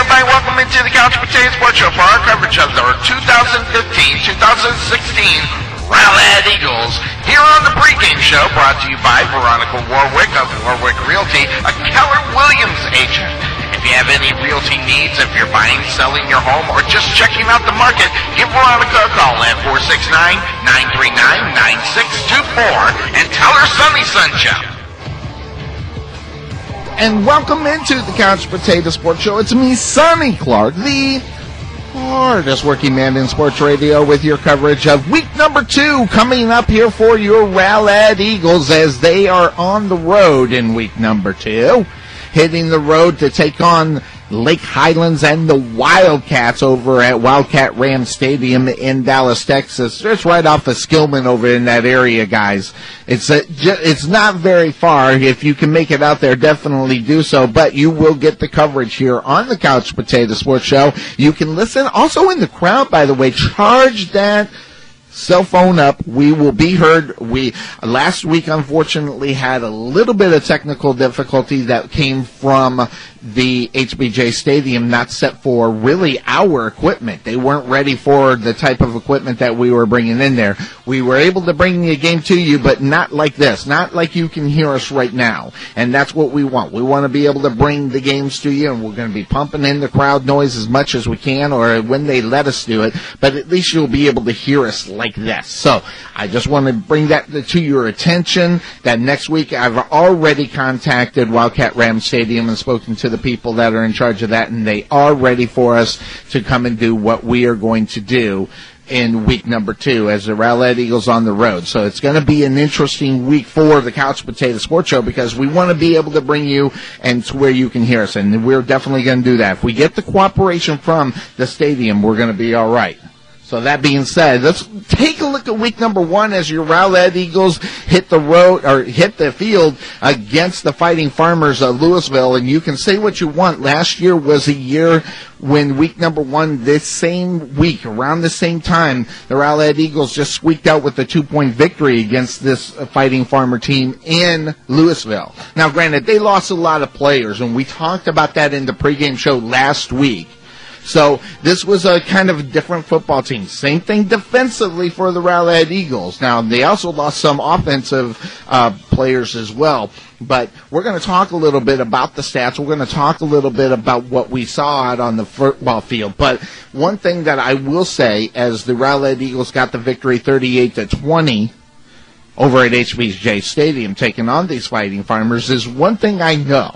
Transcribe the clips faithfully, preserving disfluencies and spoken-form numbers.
everybody. Welcome into the Couch Potato Sports Show for our coverage of the twenty fifteen twenty sixteen Rowlett Eagles. Here on the pregame show, brought to you by Veronica Warwick of Warwick Realty, a Keller Williams agent. If you have any realty needs, if you're buying, selling your home, or just checking out the market, give Veronica a call at four six nine, nine three nine, nine six two four and tell her Sunny sent you. And welcome into the Couch Potato Sports Show. It's me, Sonny Clark, the hardest working man in sports radio, with your coverage of week number two coming up here for your Rowlett Eagles as they are on the road in week number two, hitting the road to take on Lake Highlands and the Wildcats over at Wildcat Ram Stadium in Dallas, Texas. Just right off of Skillman over in that area, guys. It's a, it's not very far. If you can make it out there, definitely do so. But you will get the coverage here on the Couch Potato Sports Show. You can listen also in the crowd, by the way. Charge that cell phone up. We will be heard. We last week, unfortunately, had a little bit of technical difficulty that came from the H B J Stadium, not set for really our equipment. They weren't ready for the type of equipment that we were bringing in there. We were able to bring the game to you, but not like this, not like you can hear us right now. And that's what we want. We want to be able to bring the games to you, and we're going to be pumping in the crowd noise as much as we can, or when they let us do it, but at least you'll be able to hear us like this. So I just want to bring that to your attention, that next week I've already contacted Wildcat Ram Stadium and spoken to the people that are in charge of that, and they are ready for us to come and do what we are going to do in week number two as the Rowlett Eagles on the road. So it's going to be an interesting week for the Couch Potato Sports Show, because we want to be able to bring you and to where you can hear us, and we're definitely going to do that. If we get the cooperation from the stadium, we're going to be all right. So that being said, let's take a look at week number one as your Rowlett Eagles hit the road or hit the field against the Fighting Farmers of Louisville. And you can say what you want. Last year was a year when week number one, this same week, around the same time, the Rowlett Eagles just squeaked out with a two-point victory against this Fighting Farmer team in Louisville. Now, granted, they lost a lot of players, and we talked about that in the pregame show last week. So this was a kind of different football team. Same thing defensively for the Rowlett Eagles. Now, they also lost some offensive uh, players as well. But we're going to talk a little bit about the stats. We're going to talk a little bit about what we saw out on the football field. But one thing that I will say, as the Rowlett Eagles got the victory thirty-eight to twenty over at H B J Stadium, taking on these Fighting Farmers, is one thing I know.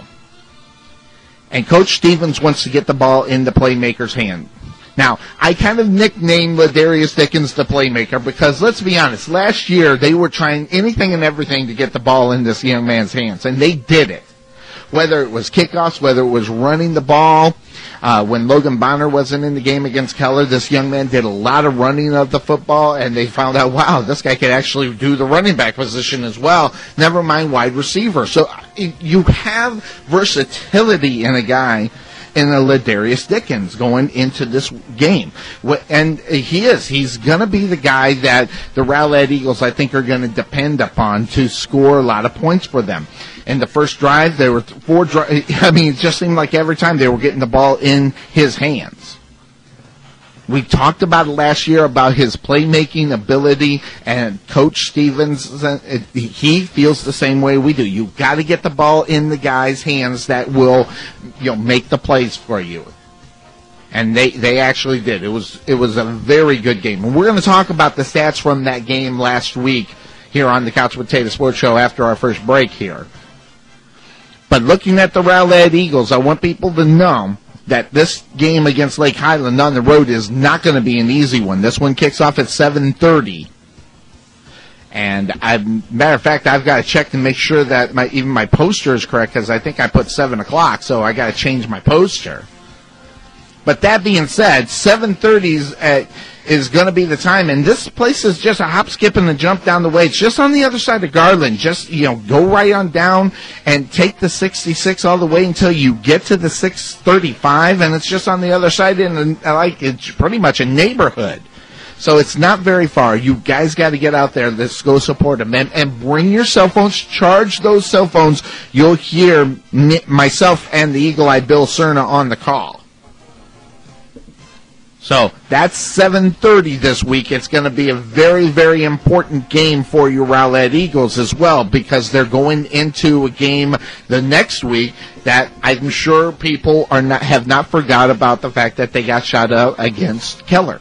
And Coach Stevens wants to get the ball in the playmaker's hand. Now, I kind of nicknamed Ladarius Dickens the playmaker because, let's be honest, last year they were trying anything and everything to get the ball in this young man's hands, and they did it. Whether it was kickoffs, whether it was running the ball. Uh, when Logan Bonner wasn't in the game against Keller, this young man did a lot of running of the football, and they found out, wow, this guy could actually do the running back position as well, never mind wide receiver. So you have versatility in a guy in a Ladarius Dickens going into this game. And he is. He's going to be the guy that the Rowlett Eagles, I think, are going to depend upon to score a lot of points for them. In the first drive, there were four drives. I mean, it just seemed like every time they were getting the ball in his hands. We talked about it last year about his playmaking ability, and Coach Stevens, he feels the same way we do. You've got to get the ball in the guy's hands that will, you know, make the plays for you. And they, they actually did. It was it was a very good game. And we're going to talk about the stats from that game last week here on the Couch Potato Sports Show after our first break here. But looking at the Rowlett Eagles, I want people to know that this game against Lake Highland on the road is not going to be an easy one. This one kicks off at seven thirty. And, I, matter of fact, I've got to check to make sure that my even my poster is correct, because I think I put seven o'clock, so I got to change my poster. But that being said, seven thirty is, uh, is going to be the time, and this place is just a hop, skip, and a jump down the way. It's just on the other side of Garland. Just, you know, go right on down and take the sixty-six all the way until you get to the six thirty-five, and it's just on the other side in, a, like, it's pretty much a neighborhood. So it's not very far. You guys got to get out there. Let's go support them. And, and bring your cell phones. Charge those cell phones. You'll hear me, myself and the Eagle Eye Bill Cerna on the call. So that's seven thirty this week. It's going to be a very, very important game for your Rowlett Eagles as well, because they're going into a game the next week that I'm sure people are not have not forgot about the fact that they got shut out against Keller.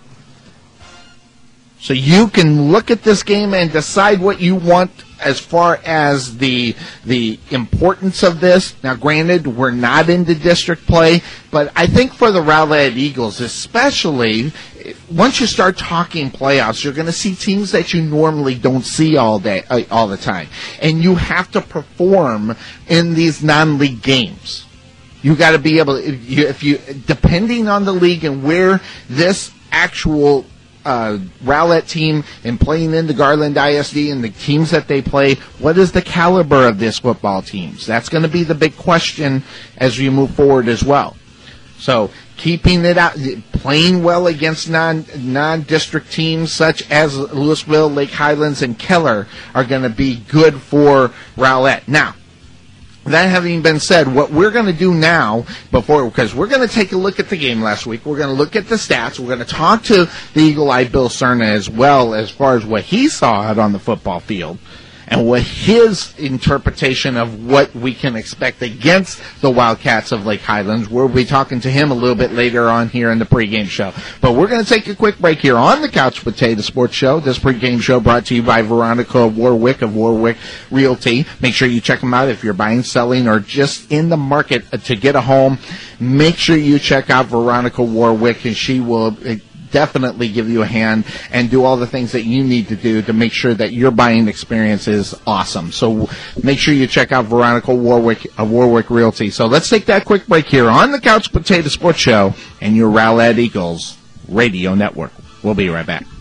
So you can look at this game and decide what you want as far as the the importance of this. Now, granted, we're not into district play, but I think for the Rowlett Eagles, especially, once you start talking playoffs, you're going to see teams that you normally don't see all day, uh, all the time, and you have to perform in these non-league games. You got to be able to, if you, if you, depending on the league and where this actual Uh, Rowlett team and playing in the Garland I S D and the teams that they play, what is the caliber of this football teams? That's going to be the big question as we move forward as well. So keeping it out, playing well against non, non-district teams such as Louisville, Lake Highlands, and Keller are going to be good for Rowlett. Now, that having been said, what we're going to do now, before, because we're going to take a look at the game last week, we're going to look at the stats, we're going to talk to the Eagle Eye Bill Cerna as well as far as what he saw out on the football field and what his interpretation of what we can expect against the Wildcats of Lake Highlands. We'll be talking to him a little bit later on here in the pregame show. But we're going to take a quick break here on the Couch Potato Sports Show. This pregame show brought to you by Veronica Warwick of Warwick Realty. Make sure you check them out if you're buying, selling, or just in the market to get a home. Make sure you check out Veronica Warwick, and she will definitely give you a hand and do all the things that you need to do to make sure that your buying experience is awesome. So make sure you check out Veronica Warwick of Warwick Realty. So let's take that quick break here on the Couch Potato Sports Show and your Rowlett Eagles Radio Network. We'll be right back.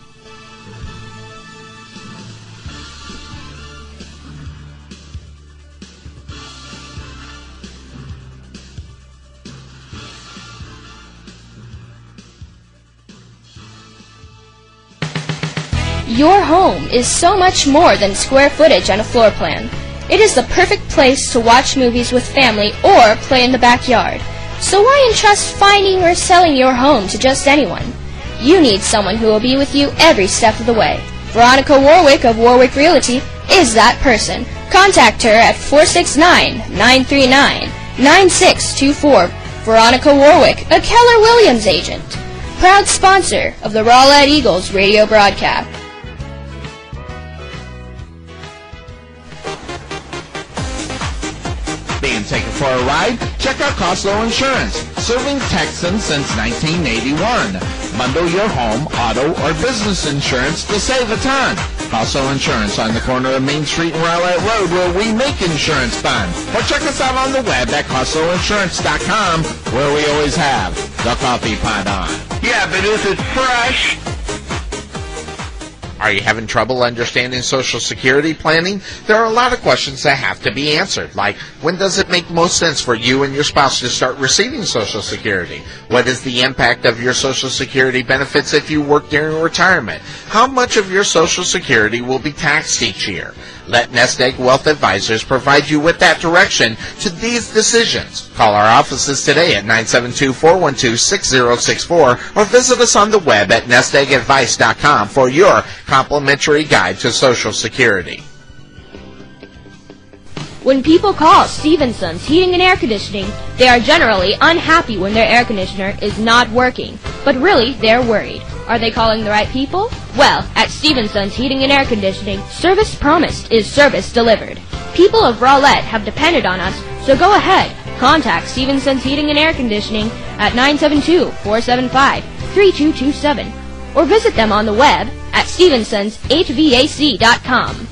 Your home is so much more than square footage on a floor plan. It is the perfect place to watch movies with family or play in the backyard. So why entrust finding or selling your home to just anyone? You need someone who will be with you every step of the way. Veronica Warwick of Warwick Realty is that person. Contact her at four six nine, nine three nine, nine six two four. Veronica Warwick, a Keller Williams agent. Proud sponsor of the Rowlett Eagles radio broadcast. Being taken for a ride? Check out Costco Insurance, serving Texans since nineteen eighty-one. Bundle your home, auto, or business insurance to save a ton. Costco Insurance on the corner of Main Street and Rowlett Road, where we make insurance fun. Or check us out on the web at Costco Insurance dot com, where we always have the coffee pot on. Yeah, but is it fresh? Are you having trouble understanding Social Security planning? There are a lot of questions that have to be answered, like when does it make most sense for you and your spouse to start receiving Social Security? What is the impact of your Social Security benefits if you work during retirement? How much of your Social Security will be taxed each year? Let Nest Egg Wealth Advisors provide you with that direction to these decisions. Call our offices today at nine seven two, four one two, six zero six four or visit us on the web at nest egg advice dot com for your complimentary guide to Social Security. When people call Stevenson's Heating and Air Conditioning, they are generally unhappy when their air conditioner is not working. But really, they're worried. Are they calling the right people? Well, at Stevenson's Heating and Air Conditioning, service promised is service delivered. People of Rowlett have depended on us, so go ahead. Contact Stevenson's Heating and Air Conditioning at nine seven two, four seven five, three two two seven or visit them on the web at stevensons h v a c dot com.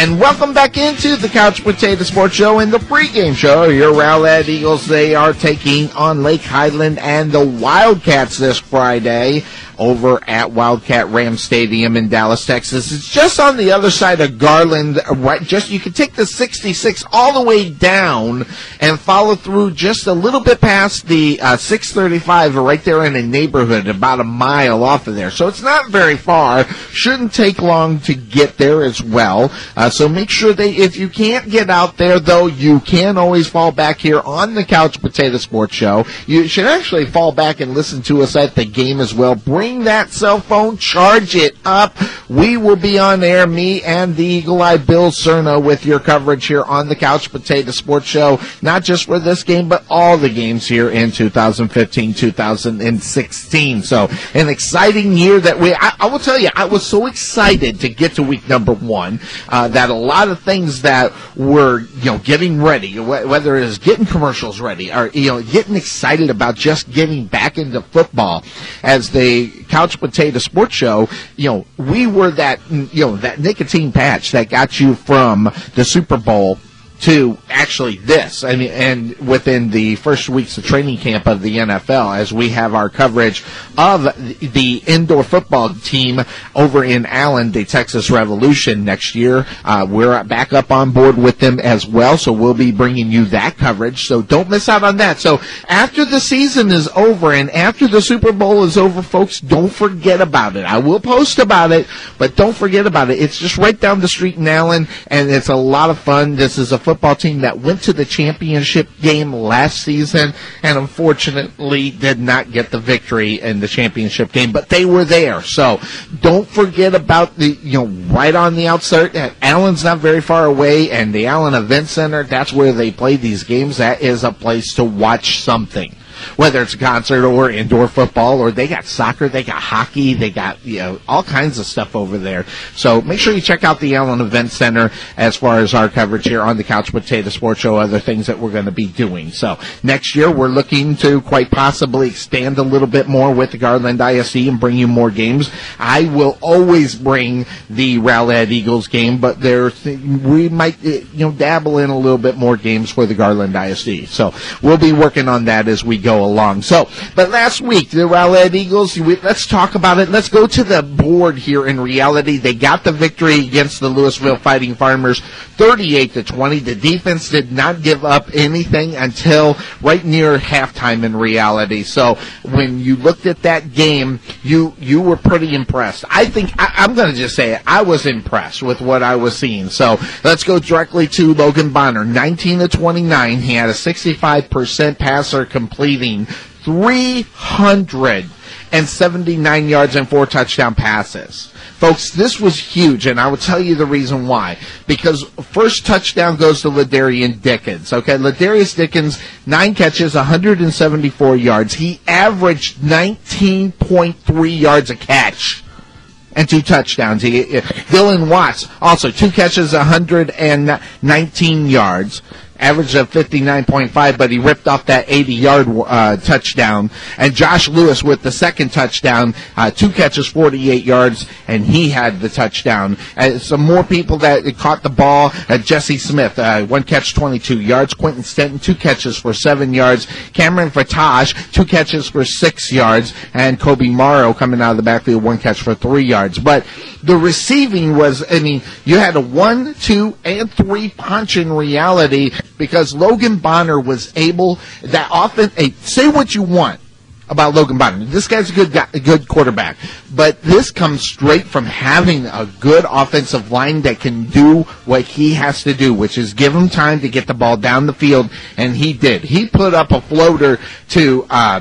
And welcome back into the Couch Potato Sports Show and the pregame show. Your Rowlett Eagles, they are taking on Lake Highland and the Wildcats this Friday over at Wildcat Ram Stadium in Dallas, Texas. It's just on the other side of Garland. Right, just you can take the sixty-six all the way down and follow through just a little bit past the uh, six thirty-five, right there in a neighborhood, about a mile off of there. So it's not very far. Shouldn't take long to get there as well. Uh, so make sure that if you can't get out there, though, you can always fall back here on the Couch Potato Sports Show. You should actually fall back and listen to us at the game as well. Bring that cell phone, charge it up. We will be on air, me and the Eagle Eye Bill Cerna, with your coverage here on the Couch Potato Sports Show, not just for this game, but all the games here in two thousand fifteen, two thousand sixteen. So an exciting year that we, I, I will tell you, I was so excited to get to week number one, uh, that a lot of things that were, you know, getting ready, whether it is getting commercials ready or, you know, getting excited about just getting back into football as the Couch Potato Sports Show, you know, we were that, you know, that nicotine patch that got you from the Super Bowl to actually this. I mean, and within the first weeks of training camp of the N F L, as we have our coverage of the indoor football team over in Allen, the Texas Revolution next year. Uh, we're back up on board with them as well, so we'll be bringing you that coverage. So don't miss out on that. So after the season is over and after the Super Bowl is over, folks, don't forget about it. I will post about it, but don't forget about it. It's just right down the street in Allen, and it's a lot of fun. This is a football team that went to the championship game last season and unfortunately did not get the victory in the championship game, but they were there. So don't forget about the, you know, right on the outside. Allen's not very far away, and the Allen Event Center, that's where they play these games. That is a place to watch something. Whether it's a concert or indoor football, or they got soccer, they got hockey, they got, you know, all kinds of stuff over there. So make sure you check out the Allen Event Center as far as our coverage here on the Couch Potato Sports Show, other things that we're going to be doing. So next year we're looking to quite possibly expand a little bit more with the Garland I S D and bring you more games. I will always bring the Rowlett Eagles game, but there we might, you know, dabble in a little bit more games for the Garland I S D. So we'll be working on that as we go along. So, but last week, the Rowlett Eagles, we, let's talk about it. Let's go to the board here in reality. They got the victory against the Louisville Fighting Farmers, thirty-eight to twenty. The defense did not give up anything until right near halftime in reality. So, when you looked at that game, you you were pretty impressed. I think, I, I'm going to just say it, I was impressed with what I was seeing. So, let's go directly to Logan Bonner, nineteen to twenty-nine. He had a sixty-five percent passer completing three hundred seventy-nine yards and four touchdown passes. Folks, this was huge, and I will tell you the reason why. Because first touchdown goes to Ladarius Dickens. Okay, Ladarius Dickens, nine catches, one hundred seventy-four yards. He averaged nineteen point three yards a catch and two touchdowns. He, Dylan Watts, also two catches, one hundred nineteen yards. Average of fifty-nine point five, but he ripped off that eighty-yard uh, touchdown. And Josh Lewis with the second touchdown, uh, two catches, forty-eight yards, and he had the touchdown. Uh, some more people that caught the ball, uh, Jesse Smith, uh, one catch, twenty-two yards. Quentin Stenton, two catches for seven yards. Cameron Fatage, two catches for six yards. And Kobe Morrow coming out of the backfield, one catch for three yards. But the receiving was, I mean, you had a one, two, and three punch in reality, because Logan Bonner was able, that often, hey, say what you want about Logan Bonner. This guy's a good guy, a good quarterback, but this comes straight from having a good offensive line that can do what he has to do, which is give him time to get the ball down the field, and he did. He put up a floater to uh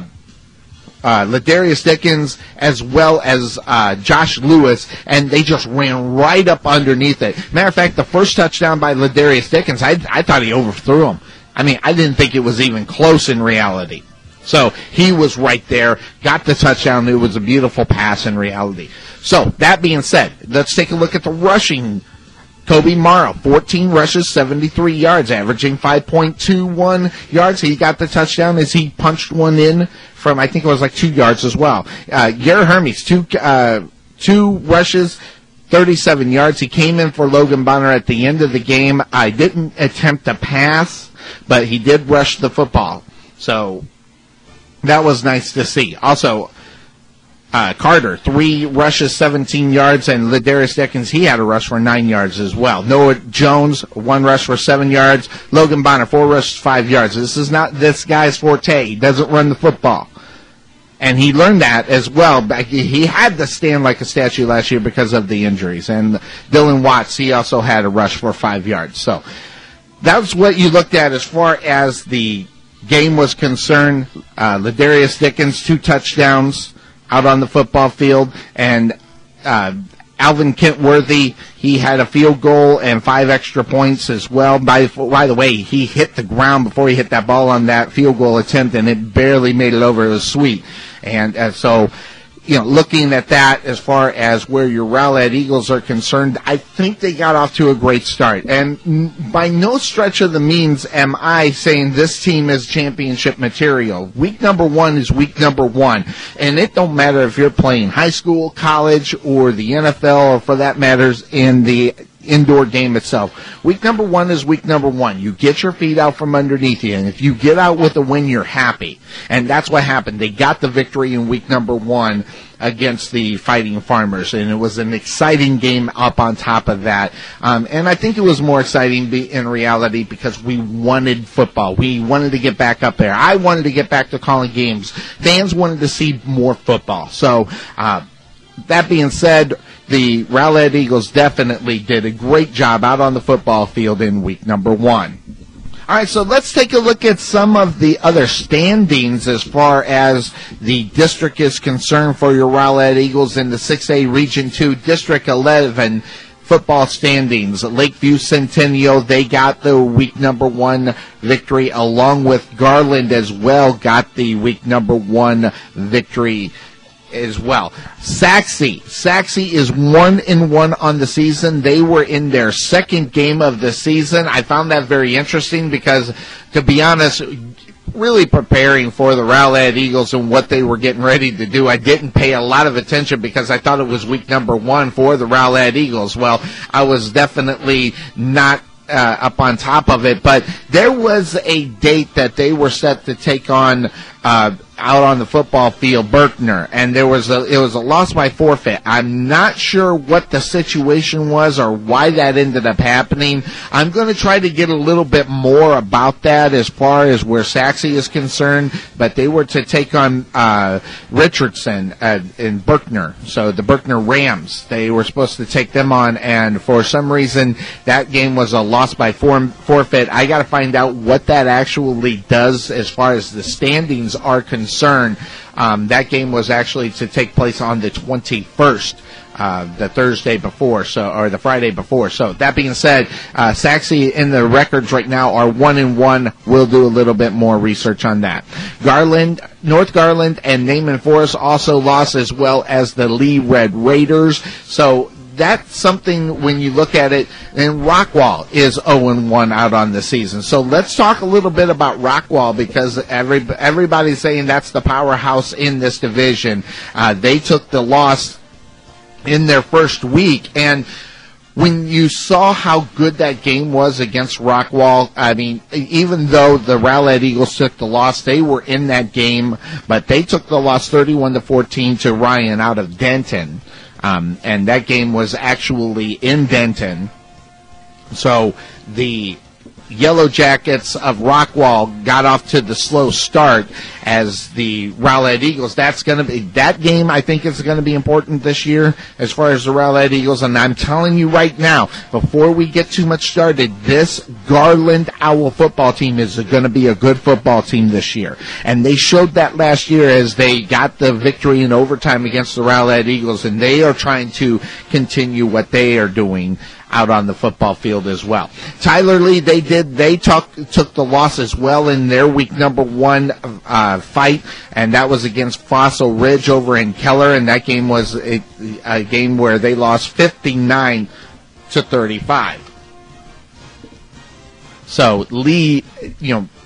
Uh, Ladarius Dickens as well as uh, Josh Lewis, and they just ran right up underneath it. Matter of fact, the first touchdown by Ladarius Dickens, I, I thought he overthrew him. I mean, I didn't think it was even close in reality. So he was right there, got the touchdown. It was a beautiful pass in reality. So that being said, let's take a look at the rushing. Kobe Morrow, fourteen rushes, seventy-three yards, averaging five point two one yards. He got the touchdown as he punched one in from, I think it was like two yards as well. Uh, Gary Hermes, two, uh, two rushes, thirty-seven yards. He came in for Logan Bonner at the end of the game. I didn't attempt to pass, but he did rush the football. So that was nice to see. Also, uh, Carter, three rushes, seventeen yards, and Ladarius Dickens, he had a rush for nine yards as well. Noah Jones, one rush for seven yards. Logan Bonner, four rushes, five yards. This is not this guy's forte. He doesn't run the football. And he learned that as well. He had to stand like a statue last year because of the injuries. And Dylan Watts, he also had a rush for five yards. So that's what you looked at as far as the game was concerned. Uh, Ladarius Dickens, two touchdowns out on the football field. And uh, Alvin Kentworthy, he had a field goal and five extra points as well. By, by the way, he hit the ground before he hit that ball on that field goal attempt, and it barely made it over. It was sweet. And uh, so, you know, looking at that as far as where your Rowlett Eagles are concerned, I think they got off to a great start. And by no stretch of the means am I saying this team is championship material. Week number one is week number one. And it don't matter if you're playing high school, college, or the N F L, or for that matters in the indoor game itself. Week number one is week number one. You get your feet out from underneath you, and if you get out with a win, you're happy. And that's what happened. They got the victory in week number one against the Fighting Farmers, and it was an exciting game up on top of that. Um, and I think it was more exciting be, in reality because we wanted football. We wanted to get back up there. I wanted to get back to calling games. Fans wanted to see more football. So, uh, that being said, the Rowlett Eagles definitely did a great job out on the football field in week number one. All right, so let's take a look at some of the other standings as far as the district is concerned for your Rowlett Eagles in the six A Region two District eleven football standings. Lakeview Centennial, they got the week number one victory, along with Garland as well, got the week number one victory as well. Saxe, Saxe is one and one on the season. They were in their second game of the season. I found that very interesting because, to be honest, really preparing for the Rowlett Eagles and what they were getting ready to do, I didn't pay a lot of attention because I thought it was week number one for the Rowlett Eagles. Well, I was definitely not uh, up on top of it, but there was a date that they were set to take on uh, out on the football field, Berkner, and there was a it was a loss by forfeit. I'm not sure what the situation was or why that ended up happening. I'm going to try to get a little bit more about that as far as where Saxe is concerned, but they were to take on uh, Richardson uh, in Berkner, so the Berkner Rams. They were supposed to take them on, and for some reason that game was a loss by for- forfeit. I got to find out what that actually does as far as the standings are concerned. Concern. Um, that game was actually to take place on the twenty-first, uh, the Thursday before, so or the Friday before. So that being said, uh, Saxe in the records right now are one and one. We'll do a little bit more research on that. Garland, North Garland, and Naaman Forest also lost, as well as the Lee Red Raiders. So that's something when you look at it, and Rockwall is oh and one out on the season. So let's talk a little bit about Rockwall because every, everybody's saying that's the powerhouse in this division. Uh, they took the loss in their first week, and when you saw how good that game was against Rockwall, I mean, even though the Rowlett Eagles took the loss, they were in that game, but they took the loss thirty-one to fourteen to Ryan out of Denton. Um, and that game was actually in Denton. So the Yellow Jackets of Rockwall got off to the slow start as the Rowlett Eagles. That's going to be that game. I think is going to be important this year as far as the Rowlett Eagles. And I'm telling you right now, before we get too much started, this Garland Owl football team is going to be a good football team this year. And they showed that last year as they got the victory in overtime against the Rowlett Eagles. And they are trying to continue what they are doing out on the football field as well. Tyler Lee, they did, they took, took the loss as well in their week number one uh, fight, and that was against Fossil Ridge over in Keller, and that game was a, a game where they lost fifty-nine to thirty-five. So Lee, you know,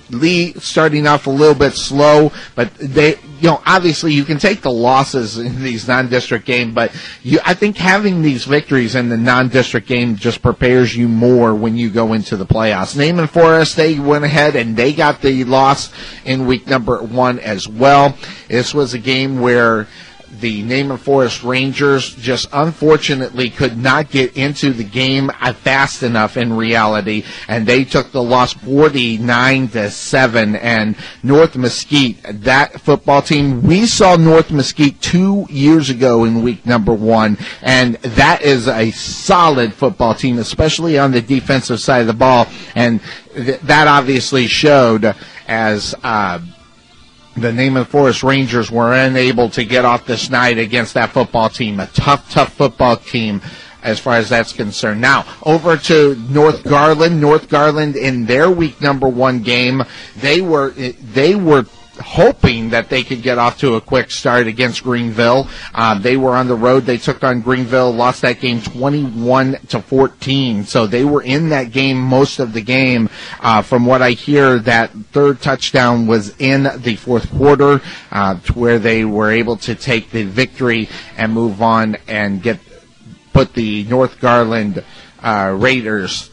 Lee starting off a little bit slow, but they, you know, obviously you can take the losses in these non-district games, but you, I think having these victories in the non-district game just prepares you more when you go into the playoffs. Naaman Forest, they went ahead and they got the loss in week number one as well. This was a game where the Naaman Forest Rangers just unfortunately could not get into the game fast enough in reality, and they took the loss forty-nine to seven. And North Mesquite, that football team, we saw North Mesquite two years ago in week number one, and that is a solid football team, especially on the defensive side of the ball, and th- that obviously showed as uh the Naaman Forest Rangers were unable to get off the schneid against that football team, a tough, tough football team as far as that's concerned. Now, over to North Garland. North Garland in their week number one game, they were they were hoping that they could get off to a quick start against Greenville. Uh, they were on the road. They took on Greenville, lost that game twenty-one to fourteen. So they were in that game most of the game. Uh, from what I hear, that third touchdown was in the fourth quarter, uh, to where they were able to take the victory and move on and get put the North Garland uh, Raiders.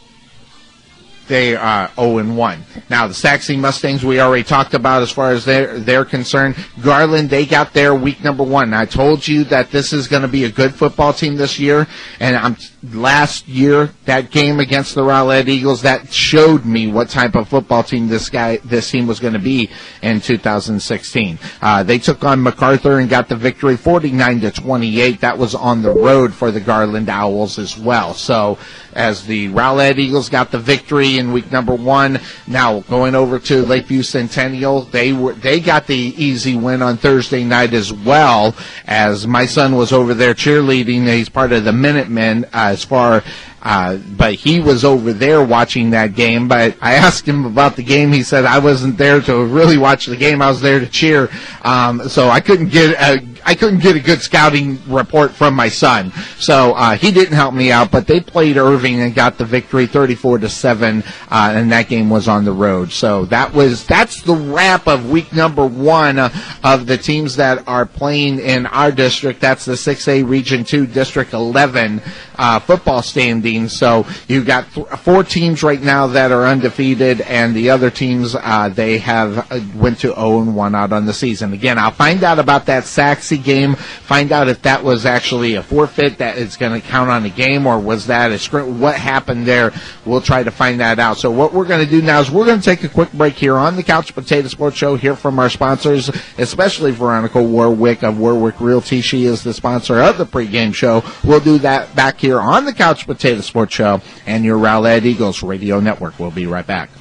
They are oh and one. Now, the Sac City Mustangs we already talked about as far as they're, they're concerned. Garland, they got their week number one. I told you that this is going to be a good football team this year, and I'm, last year, that game against the Rowlett Eagles, that showed me what type of football team this guy, this team was going to be in two thousand sixteen. Uh, they took on MacArthur and got the victory forty-nine to twenty-eight. That was on the road for the Garland Owls as well. So, as the Rowlett Eagles got the victory in week number one. Now going over to Lakeview Centennial, they were they got the easy win on Thursday night as well. As my son was over there cheerleading, he's part of the Minutemen. Uh, as far Uh, but he was over there watching that game. But I asked him about the game. He said, I wasn't there to really watch the game. I was there to cheer. Um, so I couldn't get a, I couldn't get a good scouting report from my son. So uh, he didn't help me out. But they played Irving and got the victory thirty-four to seven. Uh, and that game was on the road. So that was that's the wrap of week number one uh, of the teams that are playing in our district. That's the six A Region two District eleven uh, football standing. So you've got th- four teams right now that are undefeated, and the other teams, uh, they have uh, went to oh and one out on the season. Again, I'll find out about that Saxey game, find out if that was actually a forfeit that is going to count on the game, or was that a script? What happened there? We'll try to find that out. So what we're going to do now is we're going to take a quick break here on the Couch Potato Sports Show, hear from our sponsors, especially Veronica Warwick of Warwick Realty. She is the sponsor of the pregame show. We'll do that back here on the Couch Potato Sports Show and your Rowlett Eagles Radio Network. We'll be right back.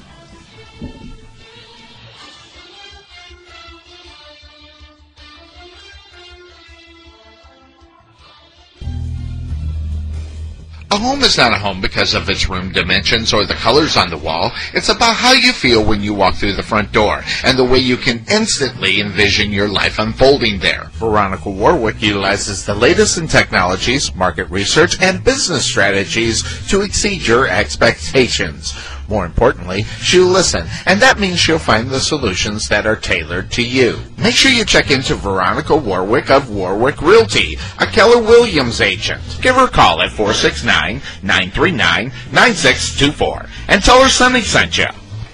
A home is not a home because of its room dimensions or the colors on the wall. It's about how you feel when you walk through the front door and the way you can instantly envision your life unfolding there. Veronica Warwick utilizes the latest in technologies, market research, and business strategies to exceed your expectations. More importantly, she'll listen, and that means she'll find the solutions that are tailored to you. Make sure you check into Veronica Warwick of Warwick Realty, a Keller Williams agent. Give her a call at four six nine, nine three nine, nine six two four and tell her Sonny sent you.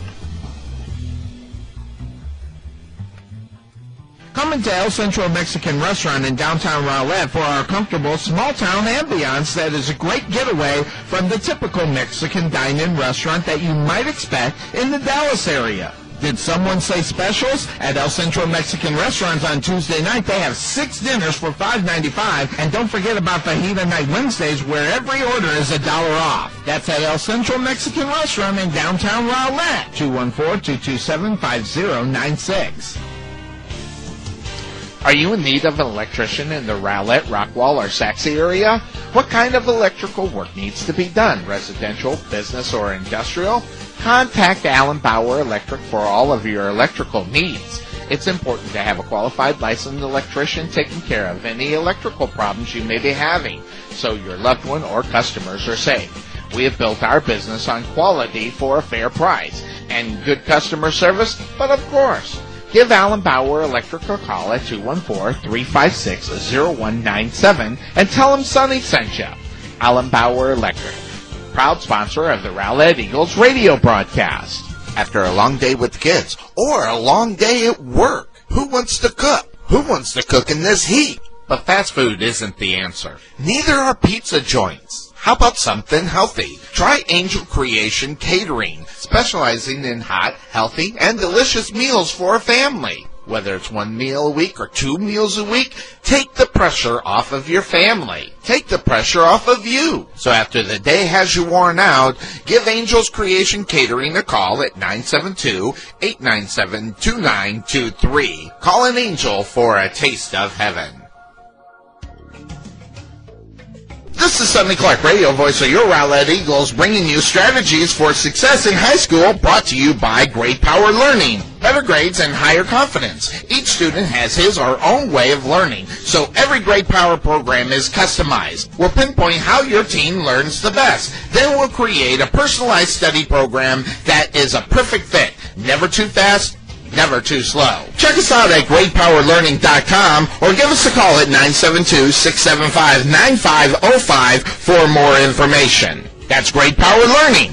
Come into El Centro Mexican Restaurant in downtown Rowlett for our comfortable small-town ambiance that is a great getaway from the typical Mexican dine-in restaurant that you might expect in the Dallas area. Did someone say specials? At El Centro Mexican Restaurants on Tuesday night, they have six dinners for five ninety-five, and don't forget about Fajita Night Wednesdays, where every order is a dollar off. That's at El Centro Mexican Restaurant in downtown Rowlett, two one four, two two seven, five zero nine six. Are you in need of an electrician in the Rowlett, Rockwall, or Saxe area? What kind of electrical work needs to be done? Residential, business, or industrial? Contact Allen Bauer Electric for all of your electrical needs. It's important to have a qualified licensed electrician taking care of any electrical problems you may be having, so your loved one or customers are safe. We have built our business on quality for a fair price. and good customer service, but of course, give Alan Bauer Electric a call at two one four, three five six, zero one nine seven and tell him Sonny sent you. Alan Bauer Electric, proud sponsor of the Rowlett Eagles radio broadcast. After a long day with the kids or a long day at work, who wants to cook? Who wants to cook in this heat? But fast food isn't the answer. Neither are pizza joints. How about something healthy? Try Angel Creation Catering, specializing in hot, healthy, and delicious meals for a family. Whether it's one meal a week or two meals a week, take the pressure off of your family. Take the pressure off of you. So after the day has you worn out, give Angel's Creation Catering a call at nine seven two, eight nine seven, two nine two three. Call an angel for a taste of heaven. This is Sonny Clark, radio voice of your Rowlett Eagles, bringing you strategies for success in high school, brought to you by Great Power Learning. Better grades and higher confidence. Each student has his or her own way of learning, so every Great Power program is customized. We'll pinpoint how your team learns the best. Then we'll create a personalized study program that is a perfect fit. Never too fast, never too slow. Check us out at great power learning dot com or give us a call at nine seven two, six seven five, nine five zero five for more information. That's Great Power Learning.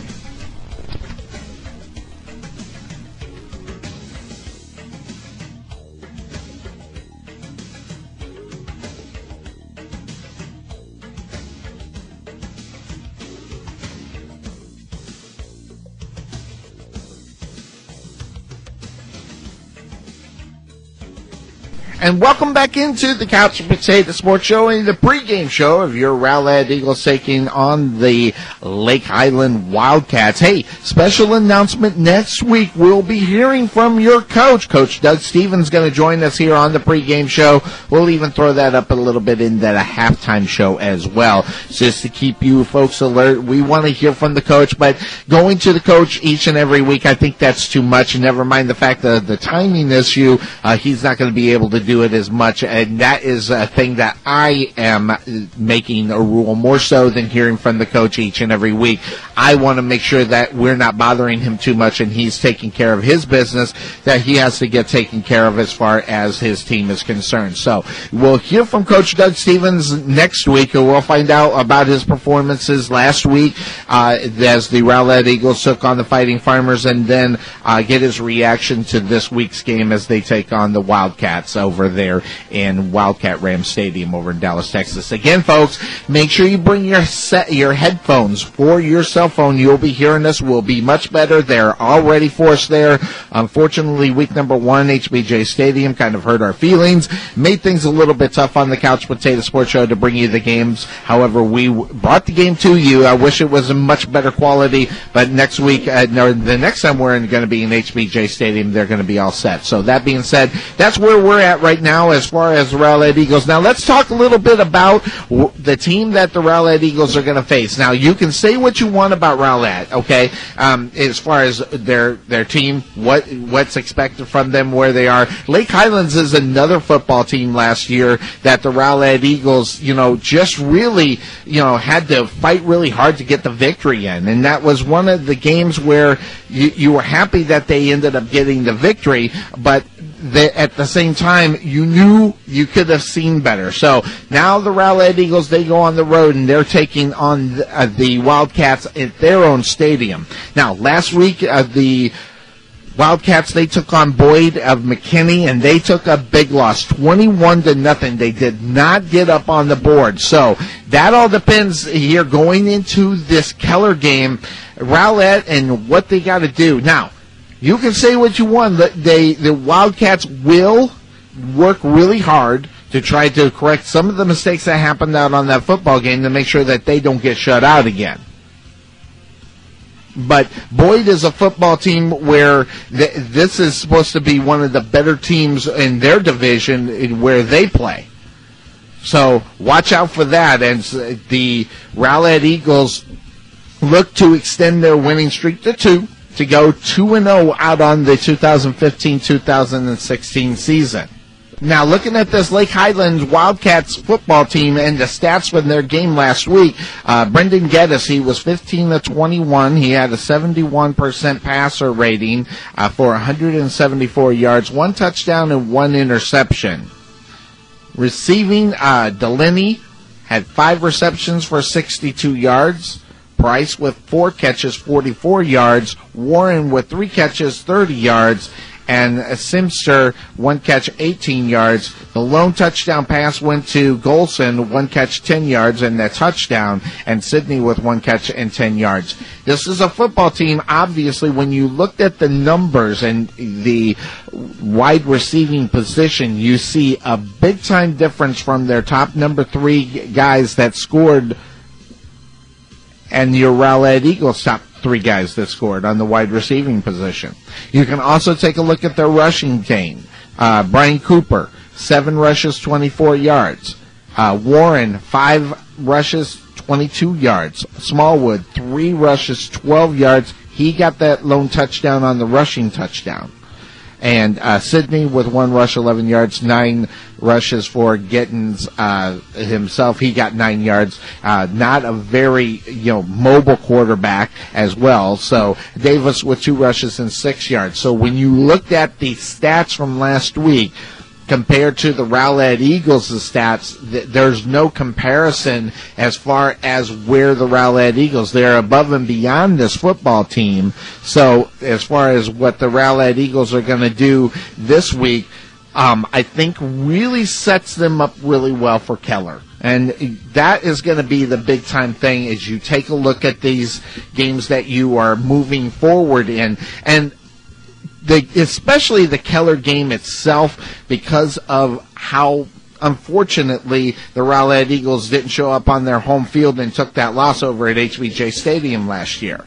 And welcome back into the Couch and Potato Sports Show and the pregame show of your Rowlett Eagles taking on the Lake Highland Wildcats. Hey, special announcement next week. We'll be hearing from your coach. Coach Doug Stevens going to join us here on the pregame show. We'll even throw that up a little bit in that a halftime show as well, just to keep you folks alert. We want to hear from the coach, but going to the coach each and every week, I think that's too much. Never mind the fact that the timing issue, uh, he's not going to be able to do it as much, and that is a thing that I am making a rule more so than hearing from the coach each and every week. I want to make sure that we're not bothering him too much and he's taking care of his business that he has to get taken care of as far as his team is concerned. So we'll hear from Coach Doug Stevens next week, and we'll find out about his performances last week uh, as the Rowlett Eagles took on the Fighting Farmers, and then uh, get his reaction to this week's game as they take on the Wildcats over there in Wildcat Ram Stadium over in Dallas, Texas. Again, folks, make sure you bring your set, your headphones for your cell phone. You'll be hearing us. We'll be much better. They're all ready for us there. Unfortunately, week number one, H B J Stadium kind of hurt our feelings, made things a little bit tough on the Couch Potato Sports Show to bring you the games. However, we w- brought the game to you. I wish it was a much better quality, but next week, uh, no, the next time we're going to be in H B J Stadium, they're going to be all set. So that being said, that's where we're at right now as far as the Rowlett Eagles. Now let's talk a little bit about w- the team that the Rowlett Eagles are going to face. Now you can say what you want about Rowlett, okay, um, as far as their their team, what what's expected from them, where they are. Lake Highlands is another football team last year that the Rowlett Eagles, you know, just really, you know, had to fight really hard to get the victory in, and that was one of the games where you, you were happy that they ended up getting the victory, but the, at the same time, you knew you could have seen better. So now the Rowlett Eagles, they go on the road, and they're taking on the, uh, the Wildcats at their own stadium. Now, last week, uh, the Wildcats, they took on Boyd of McKinney, and they took a big loss, twenty-one to nothing. They did not get up on the board. So that all depends here going into this Keller game, Rowlett, and what they got to do. Now, you can say what you want. They, the Wildcats will work really hard to try to correct some of the mistakes that happened out on that football game to make sure that they don't get shut out again. But Boyd is a football team where th- this is supposed to be one of the better teams in their division in where they play. So watch out for that. And the Rowlett Eagles look to extend their winning streak to two, to go two and oh out on the two thousand fifteen two thousand sixteen season. Now, looking at this Lake Highlands Wildcats football team and the stats from their game last week, uh, Brendan Geddes, he was fifteen to twenty-one. He had a seventy-one percent passer rating uh, for one hundred seventy-four yards, one touchdown and one interception. Receiving, uh, Delaney had five receptions for sixty-two yards. Price with four catches, forty-four yards. Warren with three catches, thirty yards. And Simster, one catch, eighteen yards. The lone touchdown pass went to Golson, one catch, ten yards, and a touchdown. And Sidney with one catch and ten yards. This is a football team, obviously, when you looked at the numbers and the wide receiving position, you see a big-time difference from their top number three guys that scored and your Rowlett Eagles top three guys that scored on the wide receiving position. You can also take a look at their rushing game. Uh, Brian Cooper, seven rushes, twenty-four yards. Uh, Warren, five rushes, twenty-two yards. Smallwood, three rushes, twelve yards. He got that lone touchdown on the rushing touchdown. And uh, Sidney with one rush, eleven yards, nine rushes for Gittins uh, himself. He got nine yards. Uh, not a very you know mobile quarterback as well. So Davis with two rushes and six yards. So when you looked at the stats from last week, compared to the Rowlett Eagles' stats, th- there's no comparison as far as where the Rowlett Eagles, they're above and beyond this football team. So as far as what the Rowlett Eagles are going to do this week, um, I think really sets them up really well for Keller. And that is going to be the big-time thing as you take a look at these games that you are moving forward in. And The, especially the Keller game itself, because of how, unfortunately, the Rowlett Eagles didn't show up on their home field and took that loss over at H B J Stadium last year.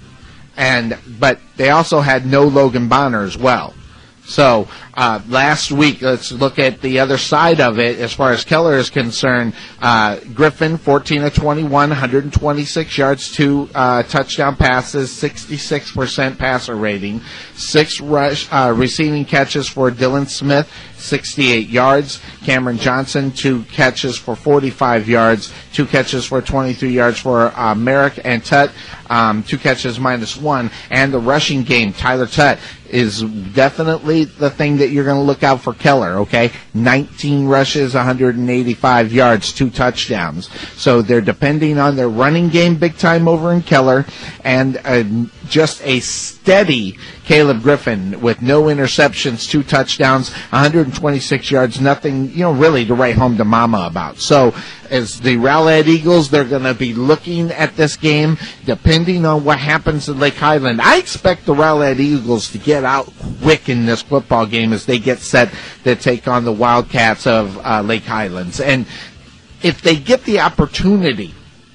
And but they also had no Logan Bonner as well. So uh, last week, let's look at the other side of it as far as Keller is concerned. Uh, Griffin, fourteen of twenty-one, one hundred twenty-six yards, two uh, touchdown passes, sixty-six percent passer rating, six rush uh, receiving catches for Dylan Smith, sixty-eight yards. Cameron Johnson, two catches for forty-five yards, two catches for twenty-three yards for uh, Merrick and Tutt, um, two catches minus one. And the rushing game, Tyler Tutt is definitely the thing that you're going to look out for Keller, okay? nineteen rushes, one hundred eighty-five yards, two touchdowns. So they're depending on their running game big time over in Keller, and uh, just a steady Caleb Griffin with no interceptions, two touchdowns, one hundred twenty-six yards, nothing, you know, really to write home to mama about. So as the Rowlett Eagles, they're going to be looking at this game depending on what happens in Lake Highland. I expect the Rowlett Eagles to get out quick in this football game as they get set to take on the Wildcats of uh, Lake Highlands. And if they get the opportunity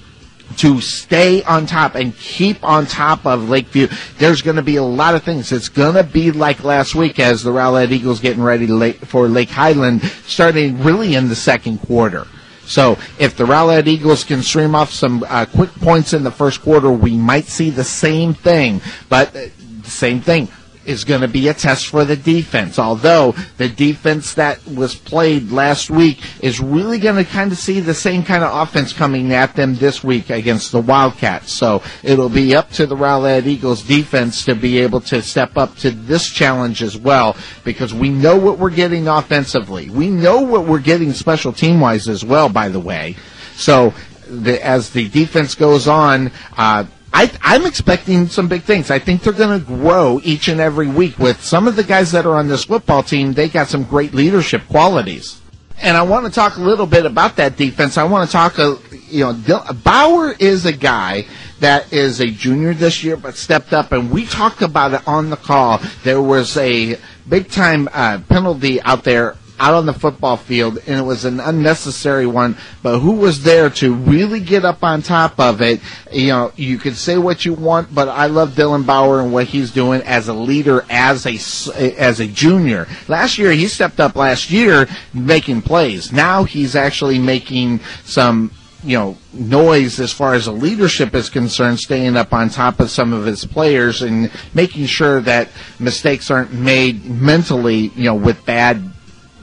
to stay on top and keep on top of Lakeview, there's going to be a lot of things. It's going to be like last week as the Rowlett Eagles getting ready for Lake Highland, starting really in the second quarter. So if the Rowlett Eagles can stream off some uh, quick points in the first quarter, we might see the same thing. But uh, the same thing is going to be a test for the defense, although the defense that was played last week is really going to kind of see the same kind of offense coming at them this week against the Wildcats. So it'll be up to the Rowlett Eagles defense to be able to step up to this challenge as well, because we know what we're getting offensively. We know what we're getting special team-wise as well, by the way. So the, as the defense goes on, uh, I, I'm expecting some big things. I think they're going to grow each and every week. With some of the guys that are on this football team, they got some great leadership qualities. And I want to talk a little bit about that defense. I want to talk, uh, you know, Dil- Bauer is a guy that is a junior this year but stepped up, and we talked about it on the call. There was a big-time uh, penalty out there out on the football field, and it was an unnecessary one, but who was there to really get up on top of it? You know, you can say what you want, but I love Dylan Bauer and what he's doing as a leader, as a, as a junior. Last year, he stepped up last year making plays. Now he's actually making some, you know, noise as far as the leadership is concerned, staying up on top of some of his players and making sure that mistakes aren't made mentally, you know, with bad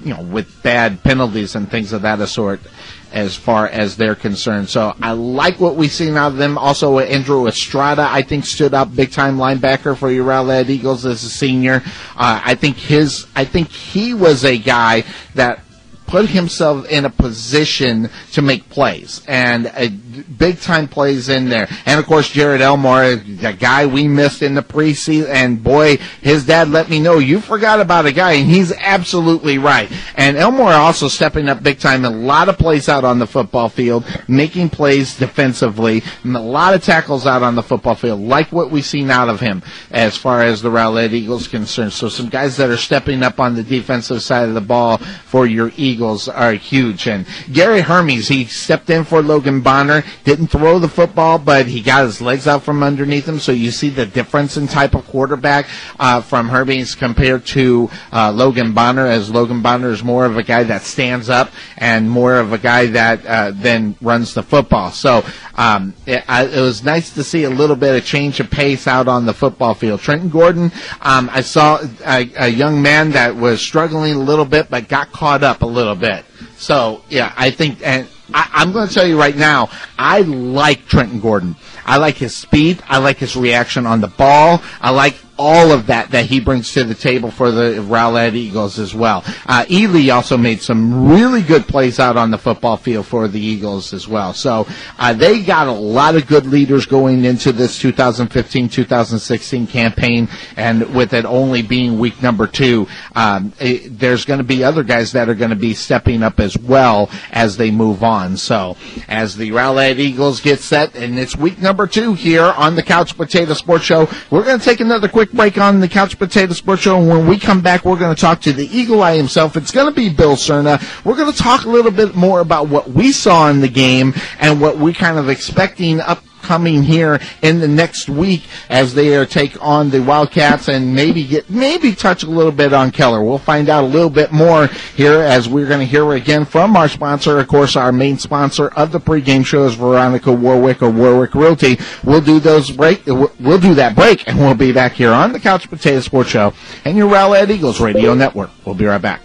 you know, with bad penalties and things of that sort as far as they're concerned. So I like what we've seen out of them. Also, Andrew Estrada, I think, stood up big-time linebacker for your Rowlett Eagles as a senior. Uh, I think his, I think he was a guy that put himself in a position to make plays, and uh, big-time plays in there. And, of course, Jared Elmore, the guy we missed in the preseason, and, boy, his dad let me know, you forgot about a guy, and he's absolutely right. And Elmore also stepping up big-time in a lot of plays out on the football field, making plays defensively, and a lot of tackles out on the football field, like what we've seen out of him as far as the Rowlett Eagles concerned. So some guys that are stepping up on the defensive side of the ball for your Eagles are huge. And Gary Hermes, he stepped in for Logan Bonner, didn't throw the football, but he got his legs out from underneath him, so you see the difference in type of quarterback uh, from Hermes compared to uh, Logan Bonner, as Logan Bonner is more of a guy that stands up and more of a guy that uh, then runs the football. So um, it, I, it was nice to see a little bit of change of pace out on the football field. Trenton Gordon, um, I saw a, a young man that was struggling a little bit but got caught up a little bit. So, yeah, I think, and I, I'm going to tell you right now, I like Trenton Gordon. I like his speed. I like his reaction on the ball. I like all of that that he brings to the table for the Rowlett Eagles as well. Uh, Ely also made some really good plays out on the football field for the Eagles as well. So uh, they got a lot of good leaders going into this two thousand fifteen two thousand sixteen campaign, and with it only being week number two, um, it, there's going to be other guys that are going to be stepping up as well as they move on. So as the Rowlett Eagles get set, and it's week number two here on the Couch Potato Sports Show, we're going to take another quick break on the Couch Potato Sports Show, and when we come back, we're going to talk to the Eagle Eye himself. It's going to be Bill Cerna. We're going to talk a little bit more about what we saw in the game and what we're kind of expecting up coming here in the next week as they are take on the Wildcats, and maybe get maybe touch a little bit on Keller. We'll find out a little bit more here as we're going to hear again from our sponsor. Of course, our main sponsor of the pregame show is Veronica Warwick of Warwick Realty. We'll do those break. We'll do that break, and we'll be back here on the Couch Potato Sports Show and your Rowlett Eagles Radio Network. We'll be right back.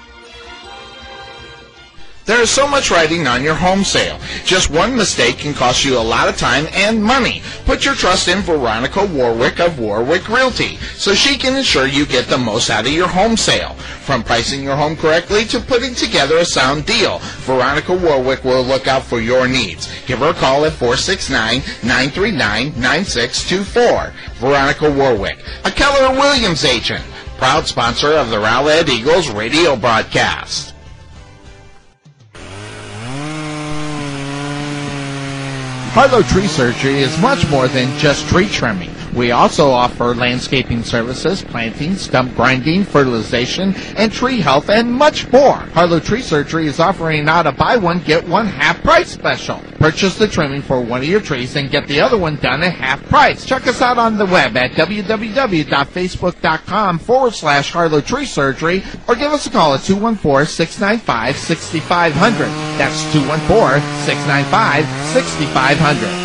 There is so much riding on your home sale. Just one mistake can cost you a lot of time and money. Put your trust in Veronica Warwick of Warwick Realty so she can ensure you get the most out of your home sale. From pricing your home correctly to putting together a sound deal, Veronica Warwick will look out for your needs. Give her a call at four six nine, nine three nine, nine six two four. Veronica Warwick, a Keller Williams agent, proud sponsor of the Rowlett Eagles radio broadcast. Harlow Tree Surgery is much more than just tree trimming. We also offer landscaping services, planting, stump grinding, fertilization, and tree health, and much more. Harlow Tree Surgery is offering out a buy one, get one half price special. Purchase the trimming for one of your trees and get the other one done at half price. Check us out on the web at www.facebook.com forward slash Harlow Tree Surgery, or give us a call at two one four, six nine five, six five zero zero. That's two one four, six nine five, six five zero zero.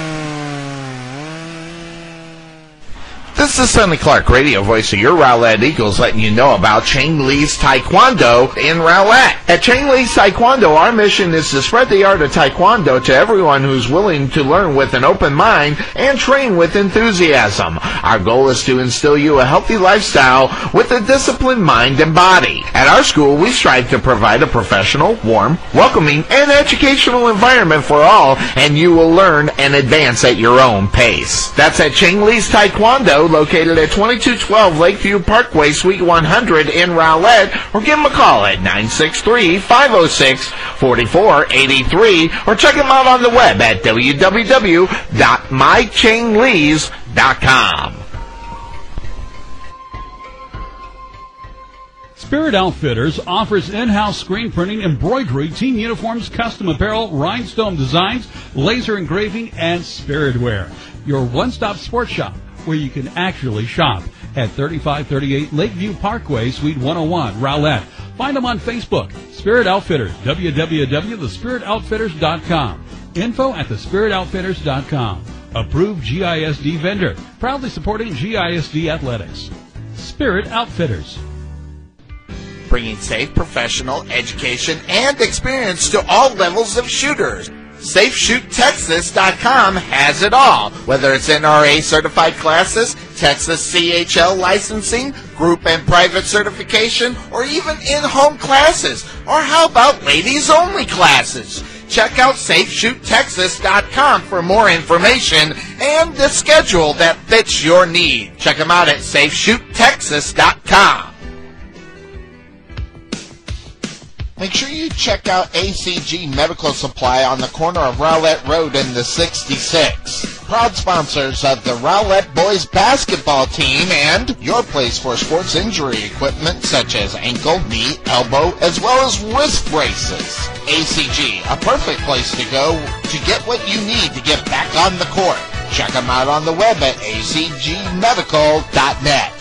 This is Sonny Clark, radio voice of your Rowlett Eagles, letting you know about Chang Lee's Taekwondo in Rowlett. At Chang Lee's Taekwondo, our mission is to spread the art of Taekwondo to everyone who's willing to learn with an open mind and train with enthusiasm. Our goal is to instill you a healthy lifestyle with a disciplined mind and body. At our school, we strive to provide a professional, warm, welcoming, and educational environment for all, and you will learn and advance at your own pace. That's at Chang Lee's Taekwondo, located at twenty-two twelve Lakeview Parkway, Suite one hundred in Rowlett, or give them a call at nine six three, five oh six, four four eight three, or check them out on the web at w w w dot my chang lees dot com. Spirit Outfitters offers in-house screen printing, embroidery, team uniforms, custom apparel, rhinestone designs, laser engraving, and spirit wear. Your one-stop sports shop where you can actually shop at thirty-five thirty-eight Lakeview Parkway, Suite one oh one, Rowlett. Find them on Facebook, Spirit Outfitters, w w w dot the spirit outfitters dot com. Info at the spirit outfitters dot com. Approved G I S D vendor, proudly supporting G I S D athletics. Spirit Outfitters. bringing safe, professional education and experience to all levels of shooters. Safe Shoot Texas dot com has it all. Whether it's N R A certified classes, Texas C H L licensing, group and private certification, or even in-home classes. Or how about ladies-only classes? Check out Safe Shoot Texas dot com for more information and the schedule that fits your need. Check them out at Safe Shoot Texas dot com. Make sure you check out A C G Medical Supply on the corner of Rowlett Road in the sixty-six. Proud sponsors of the Rowlett boys basketball team and your place for sports injury equipment such as ankle, knee, elbow, as well as wrist braces. A C G, a perfect place to go to get what you need to get back on the court. Check them out on the web at A C G medical dot net.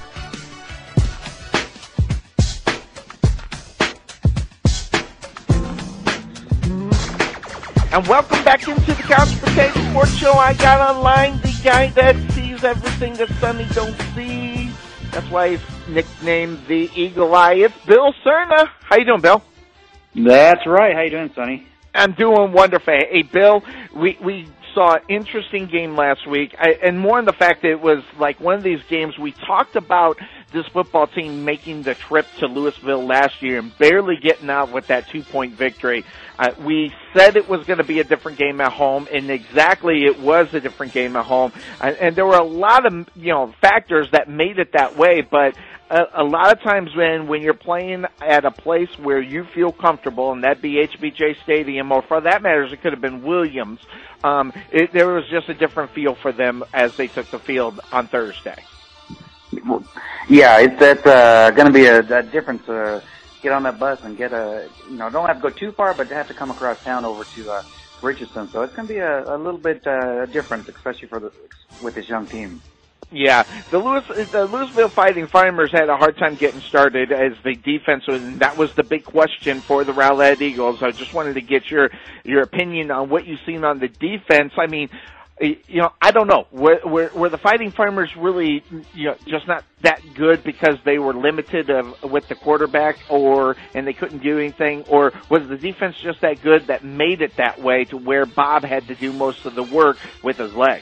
And welcome back into the Couch Potato Sports Show. I got online the guy that sees everything that Sonny don't see. That's why he's nicknamed the Eagle Eye. It's Bill Cerna. How you doing, Bill? That's right. How you doing, Sonny? I'm doing wonderful. Hey, Bill, we we saw an interesting game last week, I, and more in the fact that it was like one of these games we talked about this football team making the trip to Louisville last year and barely getting out with that two-point victory. Uh, we said it was going to be a different game at home, and exactly it was a different game at home. And, and there were a lot of, you know, factors that made it that way, but a, a lot of times when, when you're playing at a place where you feel comfortable, and that'd be H B J Stadium, or for that matter, it could have been Williams, um, it, there was just a different feel for them as they took the field on Thursday. Yeah, it's that's uh, going to be a, a difference. Uh, get on that bus and get a, you know, don't have to go too far, but have to come across town over to uh, Richardson. So it's going to be a, a little bit uh, different, especially for the with this young team. Yeah, the Louis, the Louisville Fighting Farmers had a hard time getting started as the defense was, and that was the big question for the Rowlett Eagles. I just wanted to get your your opinion on what you've seen on the defense. I mean, you know, I don't know. Were, were, were the Fighting Farmers really, you know, just not that good because they were limited of, with the quarterback, or and they couldn't do anything, or was the defense just that good that made it that way to where Bob had to do most of the work with his legs?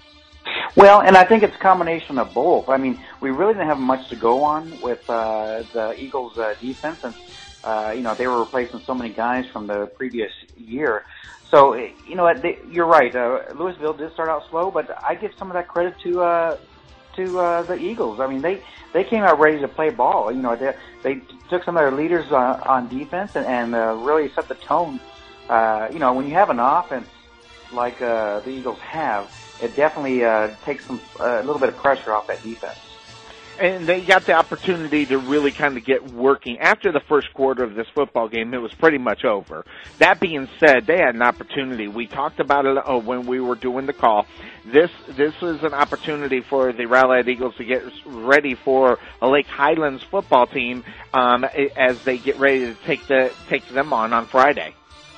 Well, and I think it's a combination of both. I mean, we really didn't have much to go on with uh, the Eagles' uh, defense, and uh, you know, they were replacing so many guys from the previous year. So, you know, they, you're right. Uh, Louisville did start out slow, but I give some of that credit to uh, to uh, the Eagles. I mean, they, they came out ready to play ball. You know, they, they took some of their leaders uh, on defense and, and uh, really set the tone. Uh, you know, when you have an offense like uh, the Eagles have, it definitely uh, takes some uh, a little bit of pressure off that defense. And they got the opportunity to really kind of get working. After the first quarter of this football game, it was pretty much over. That being said, they had an opportunity. We talked about it oh, when we were doing the call. This this was an opportunity for the Rowlett Eagles to get ready for a Lake Highlands football team um, as they get ready to take the take them on on Friday.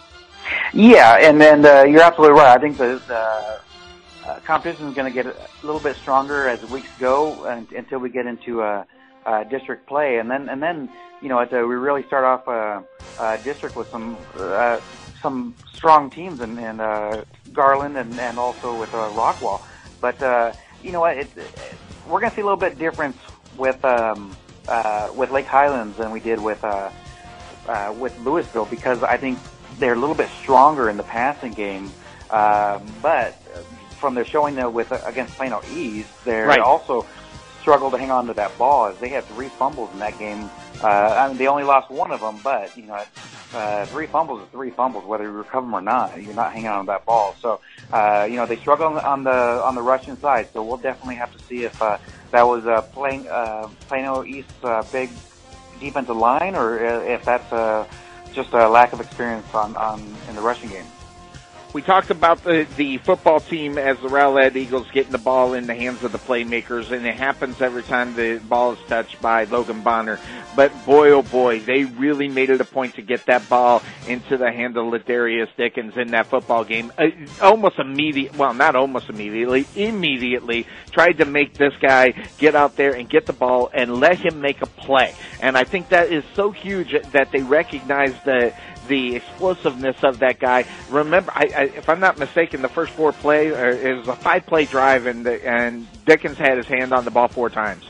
Yeah, and then uh, you're absolutely right. I think the, the Uh, competition is going to get a little bit stronger as the weeks go and, until we get into uh, uh, district play, and then and then you know at, uh, we really start off uh, uh, district with some uh, some strong teams and, and uh, Garland and, and also with uh, Rockwall. But uh, you know what, it, it, we're going to see a little bit difference with um, uh, with Lake Highlands than we did with uh, uh, with Louisville, because I think they're a little bit stronger in the passing game, uh, but. From their showing there with uh, against Plano East, they right. also struggled to hang on to that ball as they had three fumbles in that game. Uh, I mean, they only lost one of them, but you know, uh, three fumbles is three fumbles, whether you recover them or not. You're not hanging on to that ball. So, uh, you know, they struggle on the on the, on the rushing side. So we'll definitely have to see if uh, that was uh, playing uh, Plano East's uh, big defensive line, or if that's uh, just a lack of experience on, on in the rushing game. We talked about the, the football team as the Rowlett Eagles getting the ball in the hands of the playmakers, and it happens every time the ball is touched by Logan Bonner. But boy, oh boy, they really made it a point to get that ball into the hand of Ladarius Dickens in that football game. Uh, almost immediate, well, not almost immediately, immediately tried to make this guy get out there and get the ball and let him make a play. And I think that is so huge that they recognize the the explosiveness of that guy. Remember, I, I, if I'm not mistaken, the first four plays, or it was a five-play drive, and the, and Dickens had his hand on the ball four times.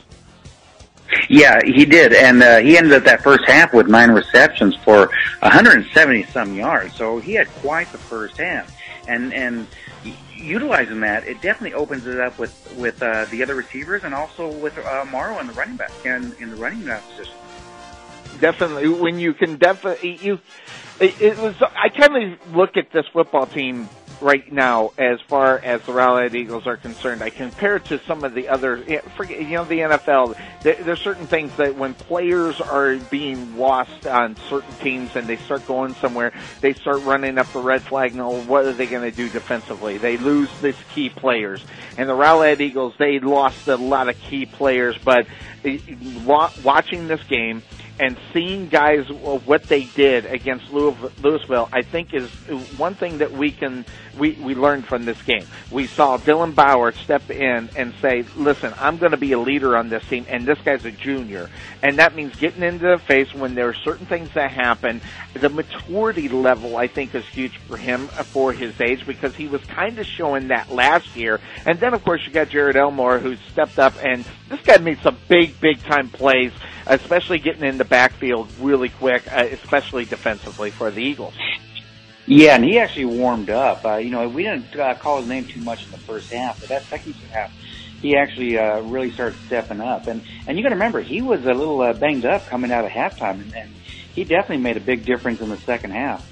Yeah, he did, and uh, he ended up that first half with nine receptions for one hundred seventy some yards. So he had quite the first half, and and utilizing that, it definitely opens it up with with uh, the other receivers, and also with uh, Morrow in the running back and in the running back position. Definitely, when you can definitely you. It, it was. I kind of look at this football team right now as far as the Rowlett Eagles are concerned. I compare it to some of the other, forget, you know, the N F L. There, there's certain things that when players are being lost on certain teams and they start going somewhere, they start running up the red flag. No, what are they going to do defensively? They lose these key players. And the Rowlett Eagles, they lost a lot of key players, but watching this game and seeing guys, what they did against Louisville, I think is one thing that we can we, we learned from this game. We saw Dylan Bauer step in and say, listen, I'm going to be a leader on this team, and this guy's a junior. And that means getting into the face when there are certain things that happen. The maturity level, I think, is huge for him for his age, because he was kind of showing that last year. And then, of course, you got Jared Elmore, who stepped up, and this guy made some big, big-time plays, especially getting in the backfield really quick, uh, especially defensively for the Eagles. Yeah, and he actually warmed up. Uh, you know, we didn't uh, call his name too much in the first half, but that second half, he actually uh, really started stepping up. And and you got to remember, he was a little uh, banged up coming out of halftime, and, and he definitely made a big difference in the second half.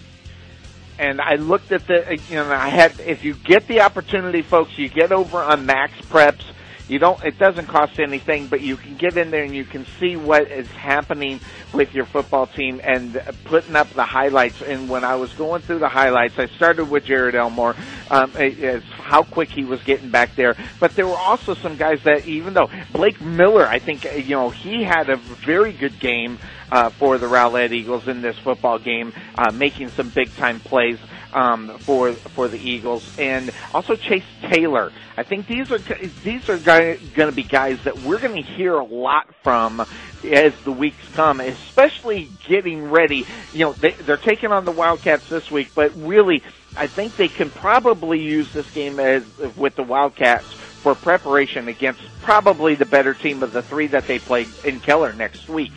And I looked at the, you know, I had, if you get the opportunity, folks, you get over on Max Preps. You don't, it doesn't cost anything, but you can get in there and you can see what is happening with your football team and putting up the highlights. And when I was going through the highlights, I started with Jared Elmore, um, as how quick he was getting back there. But there were also some guys that, even though Blake Miller, I think, you know, he had a very good game uh, for the Rowlett Eagles in this football game, uh, making some big-time plays. Um, for for the Eagles, and also Chase Taylor. I think these are these are going to be guys that we're going to hear a lot from as the weeks come, especially getting ready. You know, they, they're taking on the Wildcats this week, but really, I think they can probably use this game as with the Wildcats for preparation against probably the better team of the three that they play in Keller next week.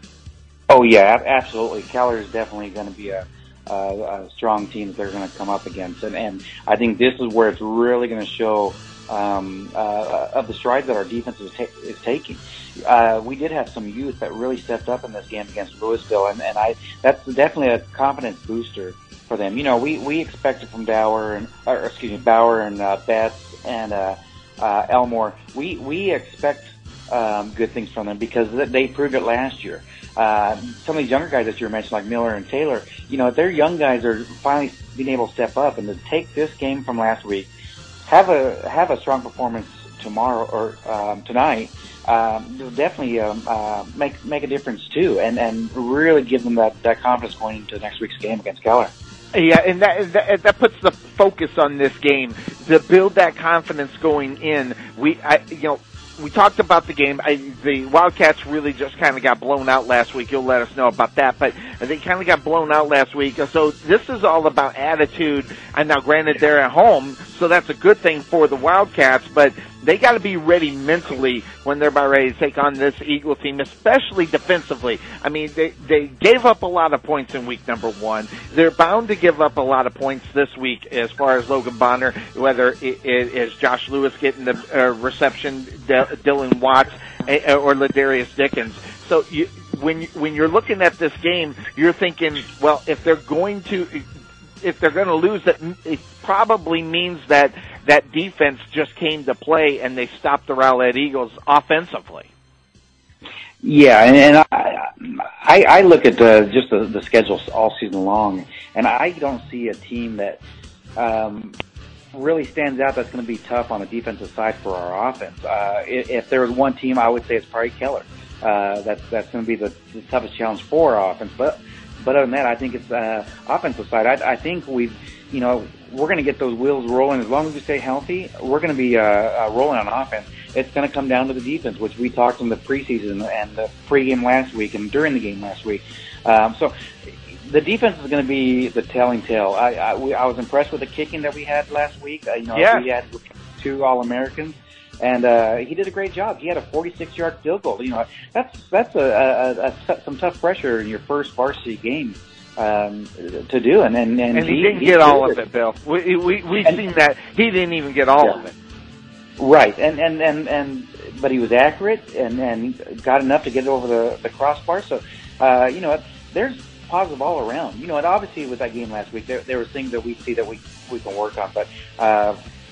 Oh yeah, absolutely. Keller is definitely going to be a Uh, a strong team that they're going to come up against, and, and I think this is where it's really going to show um, uh, of the strides that our defense is, ta- is taking. Uh, we did have some youth that really stepped up in this game against Louisville, and, and I that's definitely a confidence booster for them. You know, we we expected from Bauer and or, excuse me Bauer and uh, Betts and uh, uh, Elmore. We we expect um, good things from them because they proved it last year. Uh, some of these younger guys that you mentioned, like Miller and Taylor, you know, their young guys are finally being able to step up and to take this game from last week, have a have a strong performance tomorrow or um, tonight. Um, will definitely um, uh, make make a difference too, and, and really give them that, that confidence going into next week's game against Keller. Yeah, and that, that that puts the focus on this game to build that confidence going in. We, I, you know. We talked about the game. I, the Wildcats really just kind of got blown out last week. You'll let us know about that. But they kind of got blown out last week. So this is all about attitude. And now, granted, they're at home, so that's a good thing for the Wildcats. But they got to be ready mentally when they're about ready to take on this Eagle team, especially defensively. I mean, they, they gave up a lot of points in week number one. They're bound to give up a lot of points this week as far as Logan Bonner, whether it is Josh Lewis getting the uh, reception, Dylan Watts, or Ladarius Dickens. So you, when you, when you're looking at this game, you're thinking, well, if they're going to if they're going to lose, that it probably means that that defense just came to play and they stopped the Rowlett Eagles offensively. Yeah, and, and I, I I look at the, just the, the schedule all season long, and I don't see a team that um, really stands out that's going to be tough on the defensive side for our offense. Uh, if, if there was one team, I would say it's probably Keller. Uh, that's that's going to be the, the toughest challenge for our offense. But but other than that, I think it's uh, offensive side. I, I think we've, you know, we're going to get those wheels rolling as long as we stay healthy. We're going to be uh, uh, rolling on offense. It's going to come down to the defense, which we talked in the preseason and the pregame last week and during the game last week. Um, so the defense is going to be the telling tale. I, I, we, I was impressed with the kicking that we had last week. Uh, you know, yeah. we had two All-Americans. And uh, he did a great job. He had a forty-six yard field goal. You know, that's that's a, a, a, a some tough pressure in your first varsity game um, to do. And and, and, and he, he didn't he get all it. of it, Bill. We we we've and, seen that he didn't even get all yeah. of it. Right. And and and and but he was accurate and and got enough to get it over the the crossbar. So uh, you know, there's positive all around. You know, and obviously with that game last week, there there were things that we see that we we can work on, but. Uh,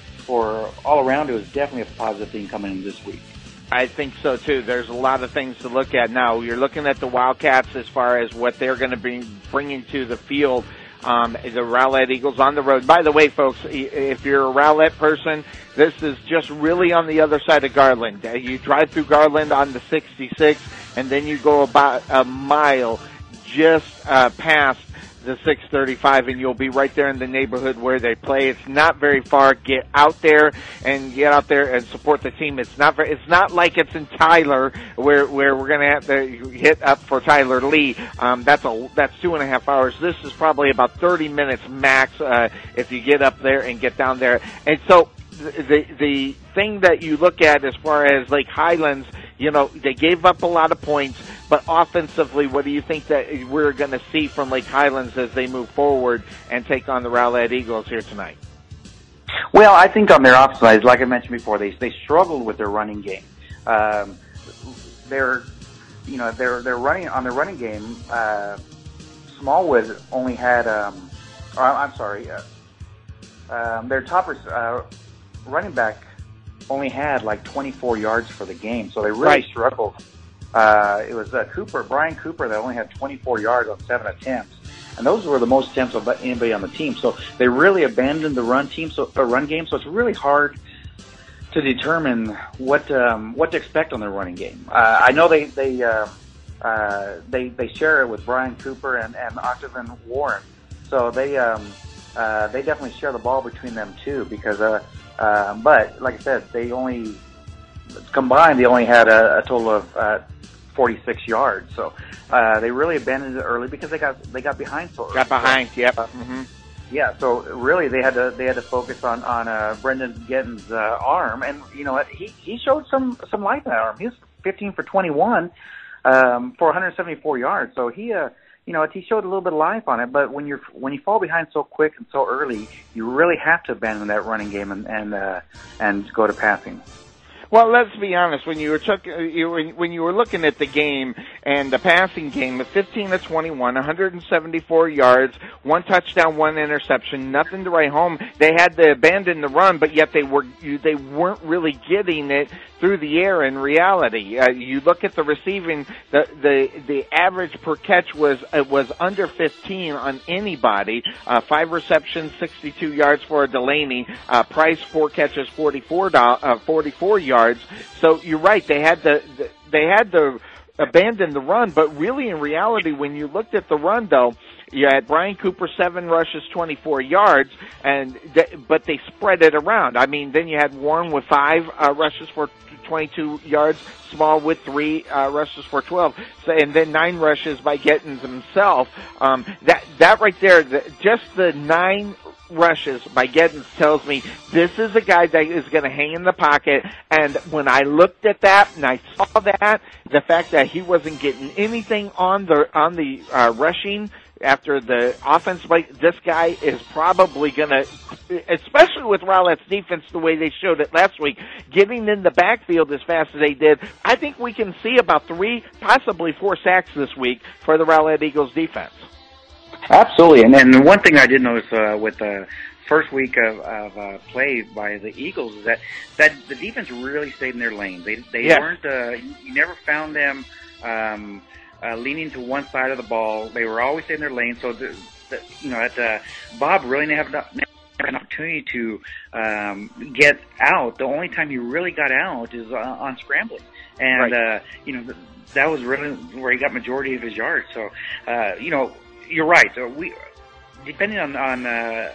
For all around, it was definitely a positive thing coming in this week. I think so too. There's a lot of things to look at now. You're looking at the Wildcats as far as what they're going to be bringing to the field. Um, the Rowlett Eagles on the road. By the way, folks, if you're a Rowlett person, this is just really on the other side of Garland. You drive through Garland on the sixty-six, and then you go about a mile just uh, past the six thirty-five, and you'll be right there in the neighborhood where they play. It's not very far. Get out there and get out there and support the team. It's not very, it's not like it's in Tyler where where we're going to have to hit up for Tyler Lee. Um, that's a that's two and a half hours. This is probably about thirty minutes max uh, if you get up there and get down there. And so the the thing that you look at as far as Lake Highlands, you know, they gave up a lot of points, but offensively, what do you think that we're going to see from Lake Highlands as they move forward and take on the Rowlett Eagles here tonight? Well, I think on their offense side, like I mentioned before, they they struggled with their running game. Um, they're, you know, they're they're running on their running game. Uh, Smallwood only had, um, or, I'm sorry, uh, um, their top uh, running back only had like twenty-four yards for the game, so they really right. struggled. Uh, it was uh, Cooper, Brian Cooper, that only had twenty-four yards on seven attempts, and those were the most attempts of anybody on the team. So they really abandoned the run team, so uh, run game. So it's really hard to determine what um, what to expect on their running game. Uh, I know they they uh, uh, they they share it with Brian Cooper and and Octavian Warren, so they um, uh, they definitely share the ball between them too. Because uh, uh, but like I said, they only combined they only had a, a total of uh, forty-six yards. So uh, they really abandoned it early because they got they got behind so early. Got behind, so, yep. Uh, mm-hmm. Yeah, so really they had to they had to focus on on uh, Brendan Getton's uh, arm, and you know what, he he showed some some life in that arm. He was fifteen for twenty-one um, for one hundred seventy-four yards. So he uh you know he showed a little bit of life on it. But when you're when you fall behind so quick and so early, you really have to abandon that running game and and uh, and go to passing. Well, let's be honest. When you were took, you were, when you were looking at the game and the passing game, the fifteen to twenty-one, one hundred seventy-four yards, one touchdown, one interception, nothing to write home. They had to abandon the run, but yet they were they weren't really getting it through the air. In reality, uh, you look at the receiving, the the the average per catch was uh, was under fifteen on anybody. Uh, five receptions, sixty-two yards for Delaney. Uh, Price, four catches, forty-four uh, forty-four yards. So you're right. They had to they had to abandon the run, but really, in reality, when you looked at the run, though, you had Brian Cooper seven rushes, twenty-four yards, and th- but they spread it around. I mean, then you had Warren with five uh, rushes for twenty-two yards, Small with three uh, rushes for twelve, so, and then nine rushes by Gettins himself. Um, that that right there, the, just the nine rushes by Gettins tells me this is a guy that is going to hang in the pocket. And when I looked at that and I saw that, the fact that he wasn't getting anything on the on the uh, rushing after the offense, like this guy is probably going to, especially with Rowlett's defense the way they showed it last week, getting in the backfield as fast as they did. I think we can see about three, possibly four sacks this week for the Rowlett Eagles defense. Absolutely, and then one thing I did notice uh, with the first week of, of uh, play by the Eagles is that, that the defense really stayed in their lane. They they yes. weren't. Uh, you never found them um, uh, leaning to one side of the ball. They were always in their lane. So the, the, you know, at, uh, Bob really never have enough opportunity to um, get out, the only time he really got out is uh, on scrambling. And, right. uh, you know, th- that was really where he got majority of his yards. So, uh, you know, you're right. So we, depending on, on, uh,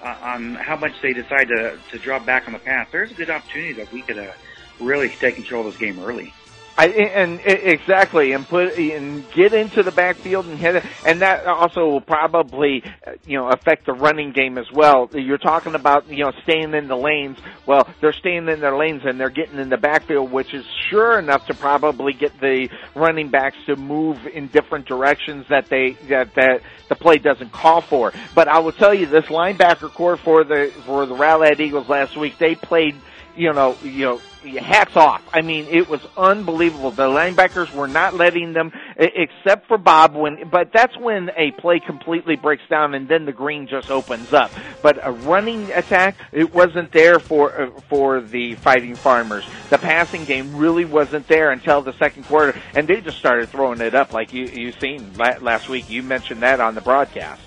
on how much they decide to, to drop back on the pass, there's a good opportunity that we could uh, really take control of this game early. I, and, and exactly, and put and get into the backfield and hit it, and that also will probably, you know, affect the running game as well. You're talking about, you know, staying in the lanes. Well, they're staying in their lanes and they're getting in the backfield, which is sure enough to probably get the running backs to move in different directions that they that that the play doesn't call for. But I will tell you, this linebacker core for the for the Rowlett Eagles last week, they played, you know, you know. hats off. I mean, it was unbelievable. The linebackers were not letting them, except for Bob, when, but that's when a play completely breaks down and then the green just opens up. But a running attack, it wasn't there for, uh, for the Fighting Farmers. The passing game really wasn't there until the second quarter, and they just started throwing it up like you, you seen last week. You mentioned that on the broadcast.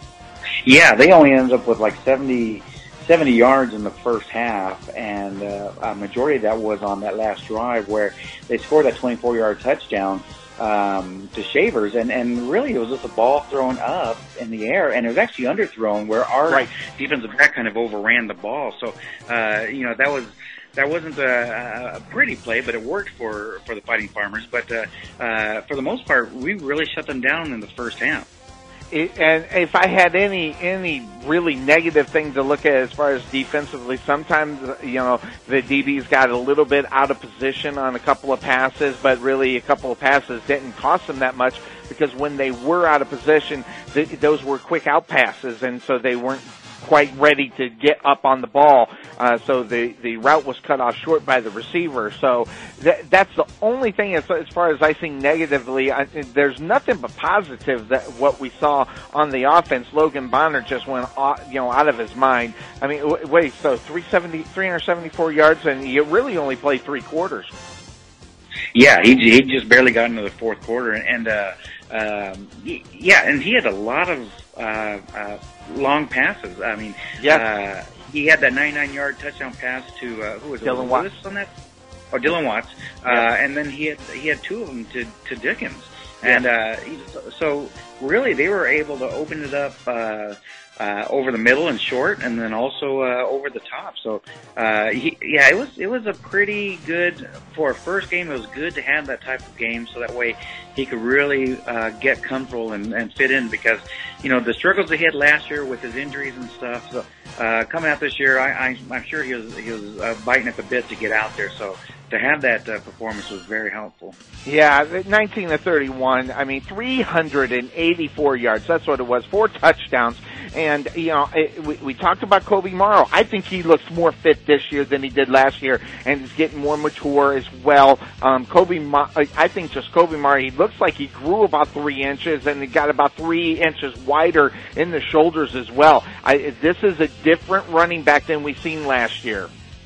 Yeah, they only ended up with like seventy, seventy yards in the first half, and uh, a majority of that was on that last drive where they scored that twenty-four yard touchdown um, to Shavers, and, and really it was just a ball thrown up in the air, and it was actually underthrown where our right. defensive back kind of overran the ball. So, uh, you know, that was that wasn't a, a pretty play, but it worked for, for the Fighting Farmers. But uh, uh, for the most part, we really shut them down in the first half. It, and if I had any any really negative thing to look at as far as defensively, sometimes, you know, the D Bs got a little bit out of position on a couple of passes, but really a couple of passes didn't cost them that much because when they were out of position, th- those were quick out passes, and so they weren't quite ready to get up on the ball. Uh, so the, the route was cut off short by the receiver. So th- that's the only thing as, as far as I think negatively. I, there's nothing but positive that what we saw on the offense. Logan Bonner just went off, you know, out of his mind. I mean, w- wait, so three seventy, three seventy-four yards, and you really only played three quarters. Yeah, he he just barely got into the fourth quarter, and uh, um, he, yeah, and he had a lot of uh, uh, long passes. I mean, yeah. uh, he had that ninety-nine yard touchdown pass to uh, who was it? Dylan Watts on that? Oh, Dylan Watts, uh, yeah. and then he had he had two of them to to Dickens, and uh, he, so really they were able to open it up. Uh, Uh, over the middle and short, and then also uh, over the top. So, uh, he, yeah, it was it was a pretty good for a first game. It was good to have that type of game, so that way he could really uh, get comfortable and, and fit in. Because you know the struggles he had last year with his injuries and stuff. So uh, coming out this year, I, I, I'm sure he was he was uh, biting at the bit to get out there. So to have that uh, performance was very helpful. Yeah, nineteen to thirty-one. I mean, three hundred eighty-four yards. That's what it was. Four touchdowns. And, you know, it, we, we talked about Kobe Morrow. I think he looks more fit this year than he did last year, and he's getting more mature as well. Um, Kobe, I think just Kobe Morrow, he looks like he grew about three inches, and he got about three inches wider in the shoulders as well. I, this is a different running back than we've seen last year.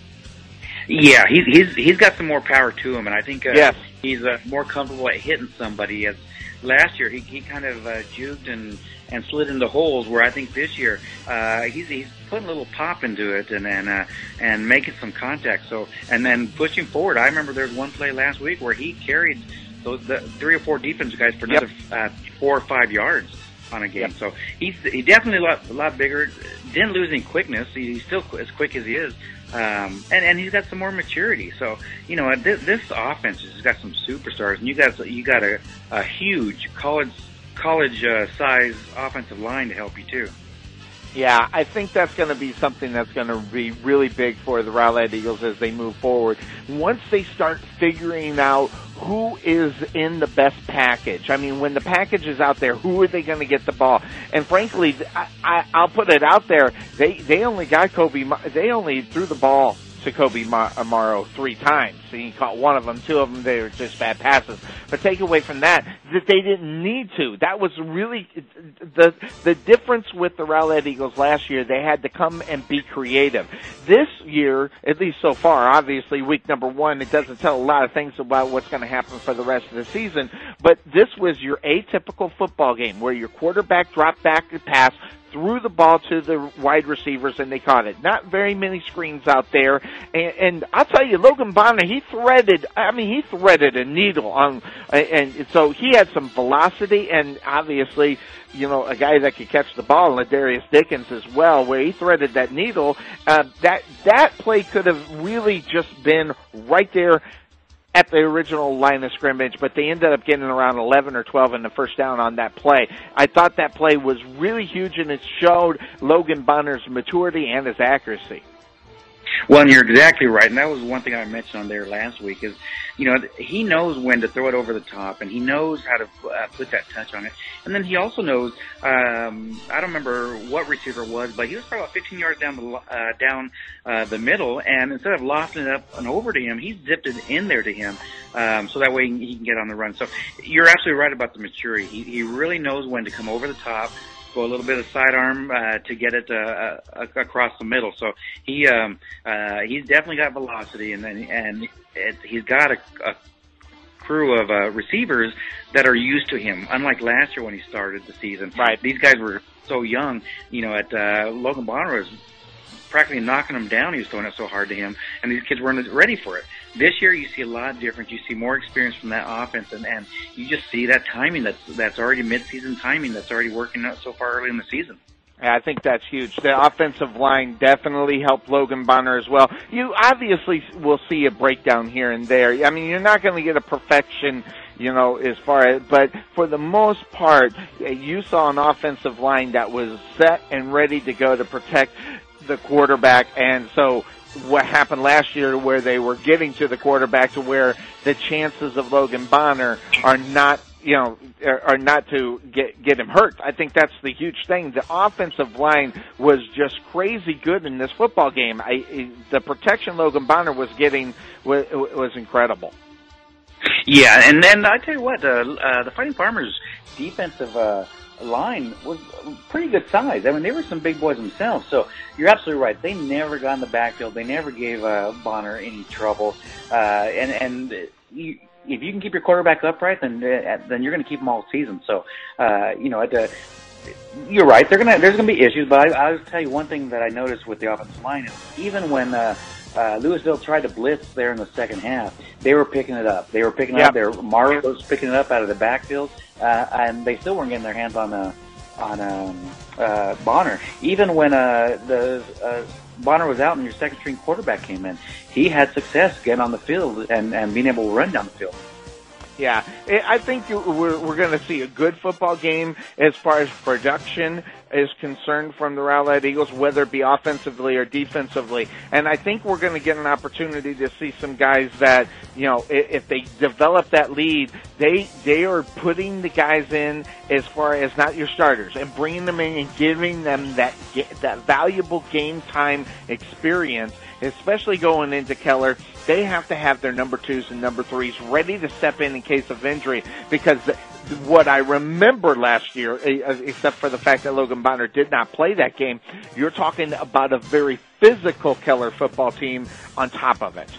Yeah, he's he's he's got some more power to him, and I think uh, yes. he's uh, more comfortable at hitting somebody. As last year, he he kind of uh, juked and and slid into holes. Where I think this year, uh, he's he's putting a little pop into it and and uh, and making some contact. So and then pushing forward. I remember there was one play last week where he carried those the three or four defensive guys for another yep. uh, four or five yards on a game. Yep. So he's he definitely a lot, a lot bigger. Didn't lose any quickness. He's still as quick as he is. Um, and, and he's got some more maturity. So, you know, this, this offense has got some superstars, and you got, you got a, a huge college, college, uh, size offensive line to help you too. Yeah, I think that's going to be something that's going to be really big for the Rowlett Eagles as they move forward. Once they start figuring out who is in the best package. I mean, when the package is out there, who are they going to get the ball? And frankly, I, I, I'll put it out there. They they only got Kobe. They only threw the ball to Kobe Morrow three times. He caught one of them. Two of them, they were just bad passes. But take away from that, that they didn't need to. That was really the the difference with the Rowlett Eagles last year. They had to come and be creative. This year, at least so far, obviously week number one, it doesn't tell a lot of things about what's going to happen for the rest of the season. But this was your atypical football game where your quarterback dropped back and passed, threw the ball to the wide receivers, and they caught it. Not very many screens out there. And, and I'll tell you, Logan Bonner, he threaded, I mean, he threaded a needle on, and so he had some velocity, and obviously, you know, a guy that could catch the ball, Ladarius Dickens as well, where he threaded that needle. Uh, that, that play could have really just been right there at the original line of scrimmage, but they ended up getting around eleven or twelve in the first down on that play. I thought that play was really huge, and it showed Logan Bonner's maturity and his accuracy. Well, and you're exactly right, and that was one thing I mentioned on there last week is, you know, he knows when to throw it over the top, and he knows how to uh, put that touch on it. And then he also knows, um, I don't remember what receiver it was, but he was probably about fifteen yards down the uh, down uh, the middle, and instead of lofting it up and over to him, he zipped it in there to him, um, so that way he can get on the run. So you're absolutely right about the maturity. He, he really knows when to come over the top, go a little bit of sidearm uh, to get it uh, uh, across the middle. So he um, uh, he's definitely got velocity, and and it, he's got a, a crew of uh, receivers that are used to him. Unlike last year when he started the season, right? These guys were so young. You know, at uh, Logan Bonner was practically knocking him down. He was throwing it so hard to him, and these kids weren't ready for it. This year, you see a lot different. You see more experience from that offense, and, and you just see that timing that's that's already midseason timing that's already working out so far early in the season. I think that's huge. The offensive line definitely helped Logan Bonner as well. You obviously will see a breakdown here and there. I mean, you're not going to get a perfection, you know, as far as, but for the most part, you saw an offensive line that was set and ready to go to protect the quarterback. And so what happened last year where they were getting to the quarterback to where the chances of Logan Bonner are not, you know, are not to get get him hurt. I think that's the huge thing. The offensive line was just crazy good in this football game. I, the protection Logan Bonner was getting was, was incredible. Yeah, and then I tell you what, uh, uh, the Fighting Farmers defensive uh, line was pretty good size. I mean, they were some big boys themselves. So you're absolutely right. They never got in the backfield. They never gave uh, Bonner any trouble. Uh, and and you, if you can keep your quarterback upright, then uh, then you're going to keep him all season. So uh, you know, at the, you're right. They're gonna there's going to be issues. But I, I'll tell you one thing that I noticed with the offensive line is even when uh, uh, Louisville tried to blitz there in the second half, they were picking it up. They were picking it yep. up. Their Morrow was picking it up out of the backfield, uh, and they still weren't getting their hands on uh, on um, uh, Bonner. Even when uh, the uh, Bonner was out and your second string quarterback came in, he had success getting on the field and, and being able to run down the field. Yeah, I think we're, we're going to see a good football game as far as production is concerned from the Rowlett Eagles, whether it be offensively or defensively. And I think we're going to get an opportunity to see some guys that, you know, if they develop that lead, they they are putting the guys in as far as not your starters and bringing them in and giving them that that valuable game time experience, especially going into Keller. They have to have their number twos and number threes ready to step in in case of injury, because the, what I remember last year, except for the fact that Logan Bonner did not play that game, you're talking about a very physical Keller football team on top of it.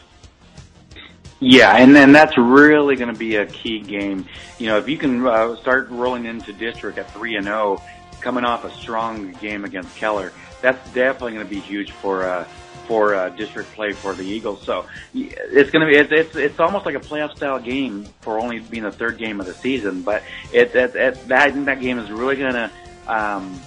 Yeah, and then that's really going to be a key game. You know, if you can uh, start rolling into district at three and zero, coming off a strong game against Keller, that's definitely going to be huge for uh, for uh, district play for the Eagles. So it's going to be it's, it's it's almost like a playoff style game for only being the third game of the season. But it, it, it that I think that game is really going to um,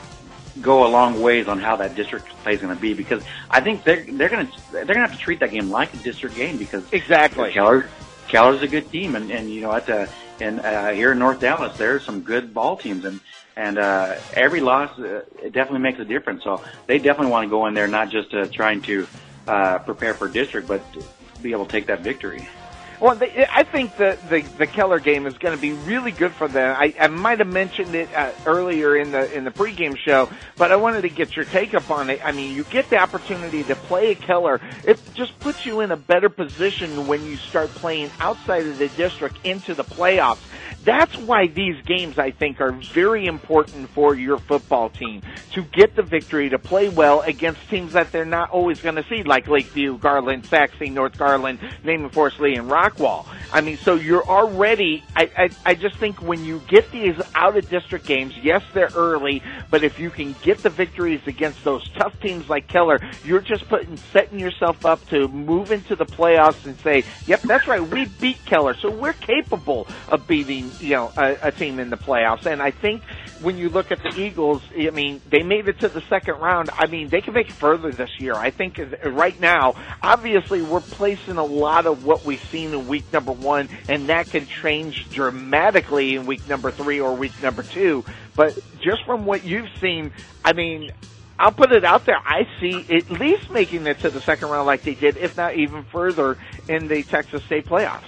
go a long ways on how that district play is going to be, because I think they're they're going to they're going to have to treat that game like a district game, because exactly Keller Keller's a good team, and and you know at the and uh, here in North Dallas there's some good ball teams, and. And uh, every loss, uh, it definitely makes a difference. So they definitely want to go in there not just uh, trying to uh, prepare for district, but to be able to take that victory. Well, they, I think the, the the Keller game is going to be really good for them. I, I might have mentioned it uh, earlier in the in the pregame show, but I wanted to get your take up on it. I mean, you get the opportunity to play a Keller. It just puts you in a better position when you start playing outside of the district into the playoffs. That's why these games, I think, are very important for your football team, to get the victory, to play well against teams that they're not always going to see, like Lakeview, Garland, Saxony, North Garland, Naaman Forest Lee, and Rockwall. I mean, so you're already, I, I, I just think when you get these out-of-district games, yes, they're early, but if you can get the victories against those tough teams like Keller, you're just putting, setting yourself up to move into the playoffs and say, yep, that's right, we beat Keller, so we're capable of beating, you know, a, a team in the playoffs. And I think when you look at the Eagles, I mean, they made it to the second round. I mean, they can make it further this year. I think right now, obviously, we're placing a lot of what we've seen in week number one, and that can change dramatically in week number three or week number two. But just from what you've seen, I mean, I'll put it out there. I see at least making it to the second round like they did, if not even further, in the Texas State playoffs.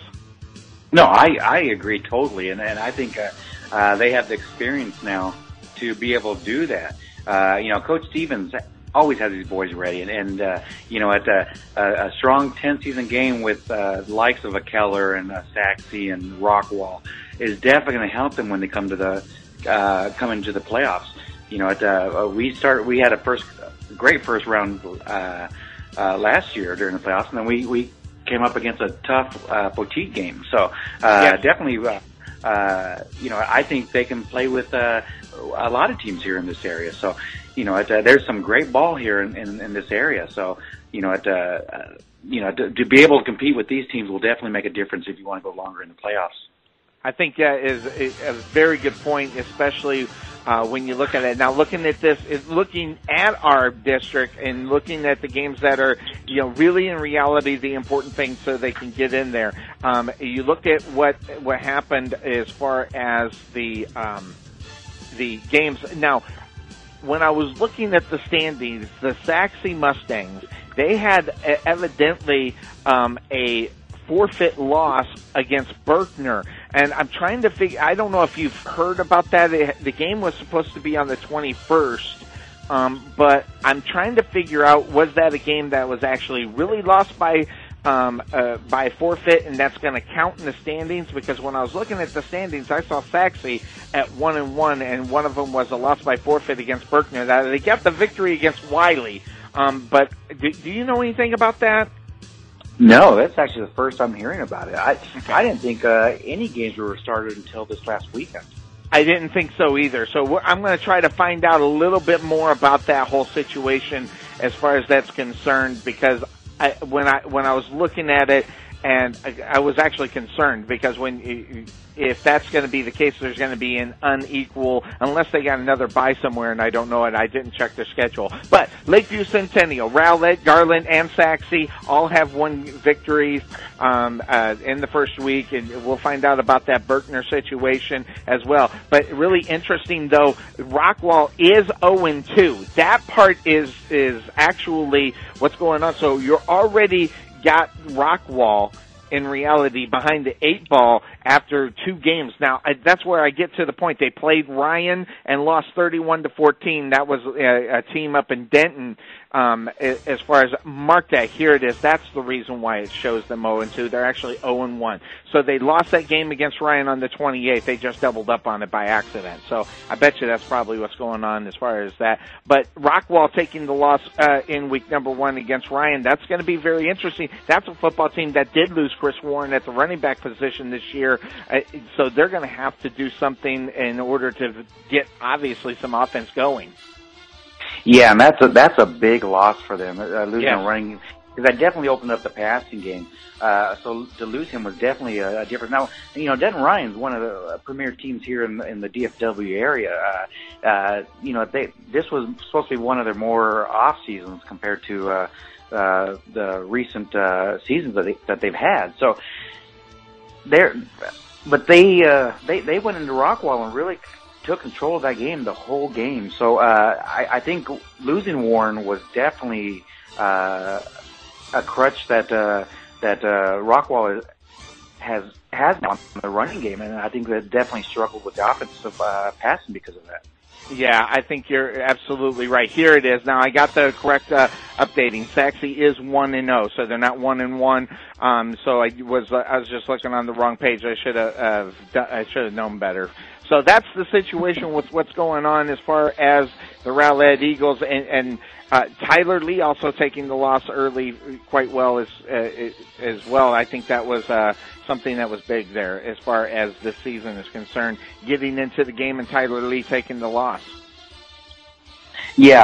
No, I, I agree totally, and, and I think uh, uh, they have the experience now to be able to do that. Uh, you know, Coach Stevens always has these boys ready, and, and uh, you know, at a, a, a strong ten-season game with uh, the likes of a Keller and a Saxe and Rockwall is definitely going to help them when they come to the uh, come into the playoffs. You know, at uh, we start we had a first great first round uh, uh, last year during the playoffs, and then we we came up against a tough uh, Poteet game. So uh, yeah. definitely, uh, uh, you know, I think they can play with uh, a lot of teams here in this area. So, you know, at, uh, there's some great ball here in, in, in this area. So, you know, at, uh, uh, you know, to, to be able to compete with these teams will definitely make a difference if you want to go longer in the playoffs. I think that is a very good point, especially uh, when you look at it. Now, looking at this, is looking at our district and looking at the games that are, you know, really in reality the important thing so they can get in there. Um, you look at what what happened as far as the um, the games. Now, when I was looking at the standings, the Saxe Mustangs, they had evidently um, a forfeit loss against Berkner. And I'm trying to figure, I don't know if you've heard about that. It, the game was supposed to be on the twenty-first, um, but I'm trying to figure out, was that a game that was actually really lost by um, uh, by forfeit, and that's going to count in the standings? Because when I was looking at the standings, I saw Saxe at one and one, and one of them was a loss by forfeit against Berkner. Now, they got the victory against Wiley, um, but do, do you know anything about that? No, that's actually the first I'm hearing about it. I okay. I didn't think uh, any games were started until this last weekend. I didn't think so either. So I'm going to try to find out a little bit more about that whole situation as far as that's concerned, because I, when I when I was looking at it, and I, I was actually concerned, because when if that's going to be the case, there's going to be an unequal, unless they got another bye somewhere, and I don't know it. I didn't check their schedule. But Lakeview Centennial, Rowlett, Garland, and Saxe all have one victory um, uh, in the first week, and we'll find out about that Berkner situation as well. But really interesting, though, Rockwall is oh and two. That part is is actually what's going on. So you're already got Rockwall in reality behind the eight ball after two games. Now, I, that's where I get to the point. They played Ryan and lost thirty-one to fourteen. That was a, a team up in Denton. Um, as far as mark that, here it is. That's the reason why it shows them oh and two. They're actually oh and one. So they lost that game against Ryan on the twenty-eighth. They just doubled up on it by accident. So I bet you that's probably what's going on as far as that. But Rockwall taking the loss uh, in week number one against Ryan, that's going to be very interesting. That's a football team that did lose Chris Warren at the running back position this year. Uh, so they're going to have to do something in order to get, obviously, some offense going. Yeah, and that's a, that's a big loss for them, uh, losing yeah. a running, because that definitely opened up the passing game. Uh, so to lose him was definitely a, a difference. Now, you know, Denton Ryan's one of the premier teams here in, in the D F W area. Uh, uh, you know, they, this was supposed to be one of their more off seasons compared to uh, uh, the recent uh, seasons that, they, that they've had. So they're, but they uh, they they went into Rockwall and really took control of that game the whole game. So uh, I, I think losing Warren was definitely uh, a crutch that uh, that uh, Rockwall has has on the running game, and I think they definitely struggled with the offensive uh, passing because of that. Yeah, I think you're absolutely right. Here it is. Now I got the correct uh, updating. Saxe is one and zero, so they're not one and one. Um, so I was uh, I was just looking on the wrong page. I should have uh, I should have known better. So that's the situation with what's going on as far as the Rowlett Eagles, and, and uh, Tyler Lee also taking the loss early quite well as uh, as well. I think that was uh, something that was big there as far as this season is concerned, getting into the game and Tyler Lee taking the loss. Yeah,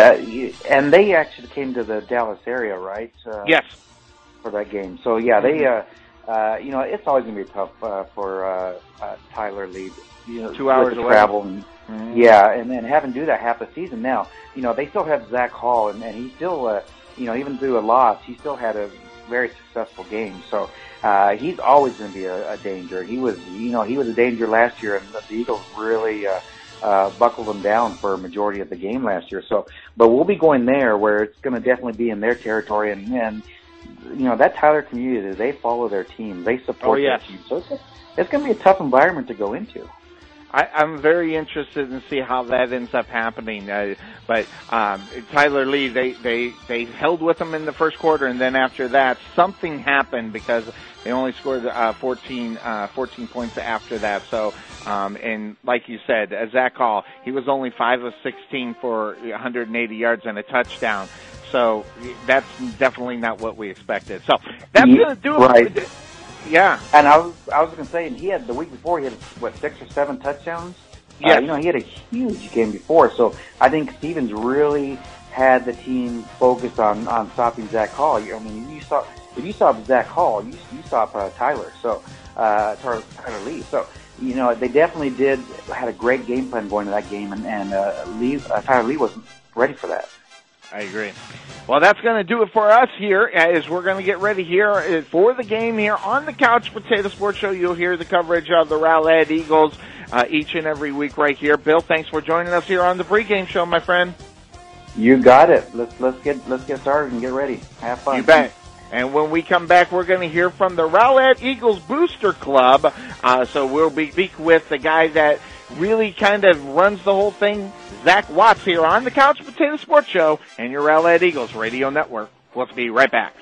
uh, and they actually came to the Dallas area, right? Uh, yes. For that game. So, yeah, they, uh, uh, you know, it's always going to be tough uh, for uh, uh, Tyler Lee. You know, Two hours with the away. travel. And, mm-hmm. Yeah, and then having to do that half the season. Now, you know, they still have Zach Hall, and, and he still, uh, you know, even through a loss, he still had a very successful game. So uh, he's always going to be a, a danger. He was, you know, he was a danger last year, and the Eagles really uh, uh, buckled him down for a majority of the game last year. So, but we'll be going there where it's going to definitely be in their territory, and then, you know, that Tyler community, they follow their team, they support oh, yes. their team. So it's, it's going to be a tough environment to go into. I, I'm very interested in see how that ends up happening. Uh, but um, Tyler Lee, they, they, they held with them in the first quarter, and then after that, something happened because they only scored uh, fourteen, uh, fourteen points after that. So, um, and like you said, uh, Zach Hall, he was only five of sixteen for one hundred eighty yards and a touchdown. So that's definitely not what we expected. So that's yeah, going to do it. Right. Yeah. And I was I was going to say, and he had the week before, he had, what, six or seven touchdowns? Yeah. Uh, you know, he had a huge game before. So I think Stevens really had the team focused on, on stopping Zach Hall. I mean, you saw if you saw Zach Hall, you, you saw uh, Tyler, so uh, Tyler, Tyler Lee. So, you know, they definitely did, had a great game plan going to that game, and, and uh, Lee, uh, Tyler Lee wasn't ready for that. I agree. Well, that's going to do it for us here as we're going to get ready here for the game here on the Couch Potato Sports Show. You'll hear the coverage of the Rowlett Eagles uh, each and every week right here. Bill, thanks for joining us here on the pregame show, my friend. You got it. Let's let's get let's get started and get ready. Have fun. You bet. And when we come back, we're going to hear from the Rowlett Eagles Booster Club. Uh, so we'll be speak with the guy that really kind of runs the whole thing, Zach Watts, here on the Couch Potato Sports Show and your Rowlett Eagles Radio Network. We'll be right back.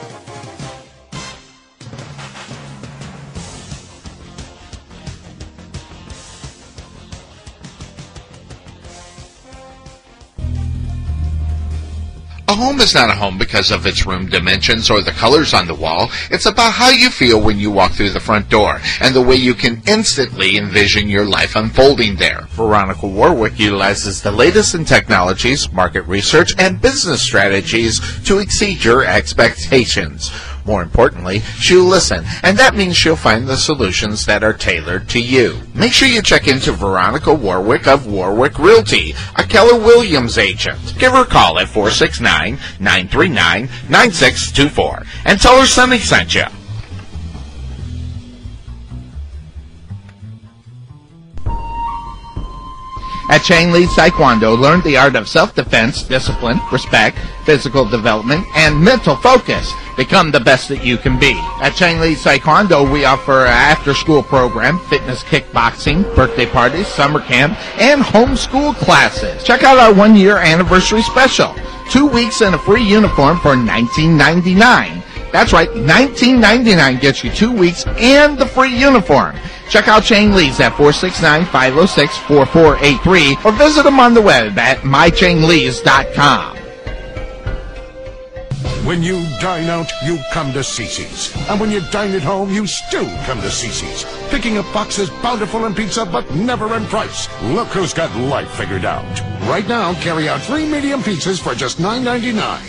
A home is not a home because of its room dimensions or the colors on the wall. It's about how you feel when you walk through the front door and the way you can instantly envision your life unfolding there. Veronica Warwick utilizes the latest in technologies, market research, and business strategies to exceed your expectations. More importantly, she'll listen, and that means she'll find the solutions that are tailored to you. Make sure you check into Veronica Warwick of Warwick Realty, a Keller Williams agent. Give her a call at four six nine, nine three nine, nine six two four and tell her Sonny sent you. At Chang Lee Taekwondo, learn the art of self-defense, discipline, respect, physical development, and mental focus. Become the best that you can be. At Chang Lee Taekwondo, we offer an after-school program, fitness kickboxing, birthday parties, summer camp, and homeschool classes. Check out our one-year anniversary special. Two weeks and a free uniform for nineteen ninety-nine. That's right, nineteen ninety-nine gets you two weeks and the free uniform. Check out Chang Lee's at four six nine, five oh six, four four eight three or visit them on the web at my chang lees dot com. When you dine out, you come to Cece's. And when you dine at home, you still come to Cece's. Picking up boxes bountiful in pizza, but never in price. Look who's got life figured out. Right now, carry out three medium pizzas for just nine ninety-nine.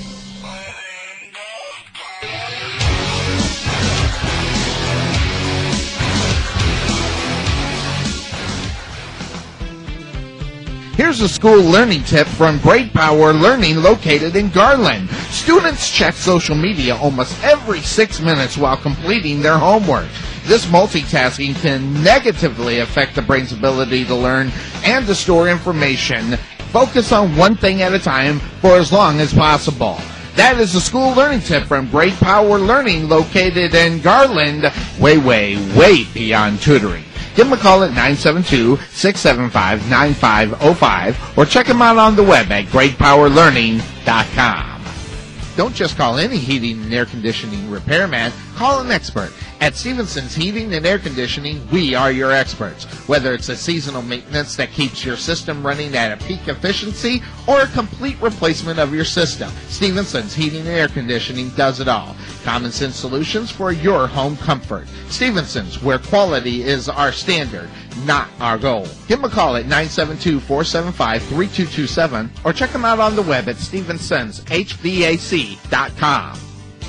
Here's a school learning tip from Great Power Learning located in Garland. Students check social media almost every six minutes while completing their homework. This multitasking can negatively affect the brain's ability to learn and to store information. Focus on one thing at a time for as long as possible. That is a school learning tip from Great Power Learning located in Garland, way, way, way beyond tutoring. Give them a call at nine seven two, six seven five, nine five oh five or check them out on the web at great power learning dot com. Don't just call any heating and air conditioning repairman. Call an expert. At Stevenson's Heating and Air Conditioning, we are your experts. Whether it's a seasonal maintenance that keeps your system running at a peak efficiency or a complete replacement of your system, Stevenson's Heating and Air Conditioning does it all. Common sense solutions for your home comfort. Stevenson's, where quality is our standard, not our goal. Give them a call at nine seven two, four seven five, three two two seven or check them out on the web at stevensons h v a c dot com.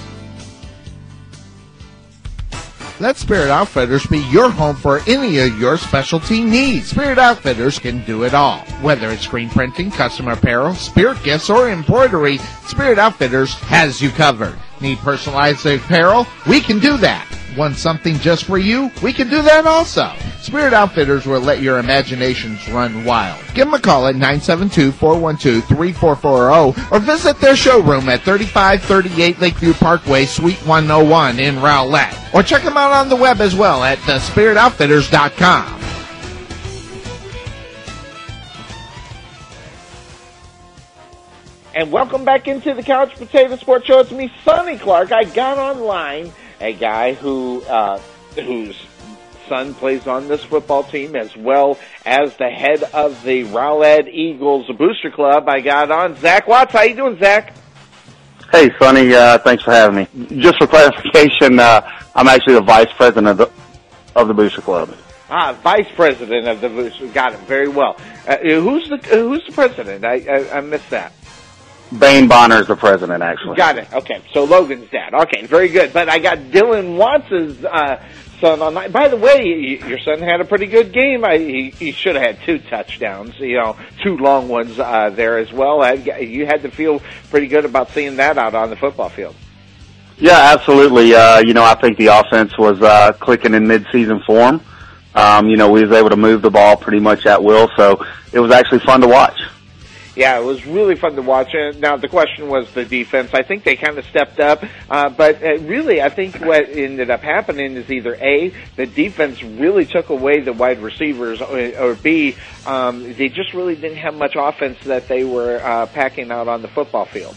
Let Spirit Outfitters be your home for any of your specialty needs. Spirit Outfitters can do it all. Whether it's screen printing, custom apparel, spirit gifts, or embroidery, Spirit Outfitters has you covered. Need personalized apparel? We can do that. Want something just for you? We can do that also. Spirit Outfitters will let your imaginations run wild. Give them a call at nine seven two, four one two, three four four zero or visit their showroom at thirty-five thirty-eight Lakeview Parkway, Suite one oh one in Rowlett. Or check them out on the web as well at the spirit outfitters dot com. And welcome back into the Couch Potato Sports Show. It's me, Sonny Clark. I got online a guy who uh, whose son plays on this football team, as well as the head of the Rowlett Eagles Booster Club. I got on Zach Watts. How you doing, Zach? Hey, Sonny. Uh, thanks for having me. Just for clarification, uh, I'm actually the vice president of the, of the Booster Club. Ah, vice president of the Booster. Got it. Very well. Uh, who's the uh, Who's the president? I, I I missed that. Bane Bonner is the president, actually. Got it. Okay, so Logan's dad. Okay, very good. But I got Dylan Watts' uh, son on. By the way, your son had a pretty good game. I, he, he should have had two touchdowns, you know, two long ones uh, there as well. I, you had to feel pretty good about seeing that out on the football field. Yeah, absolutely. Uh, you know, I think the offense was uh, clicking in mid-season form. Um, you know, we was able to move the ball pretty much at will, so it was actually fun to watch. Yeah, it was really fun to watch. Now, the question was the defense. I think they kind of stepped up, uh, but uh, really, I think what ended up happening is either A, the defense really took away the wide receivers, or, or B, um, they just really didn't have much offense that they were uh, packing out on the football field.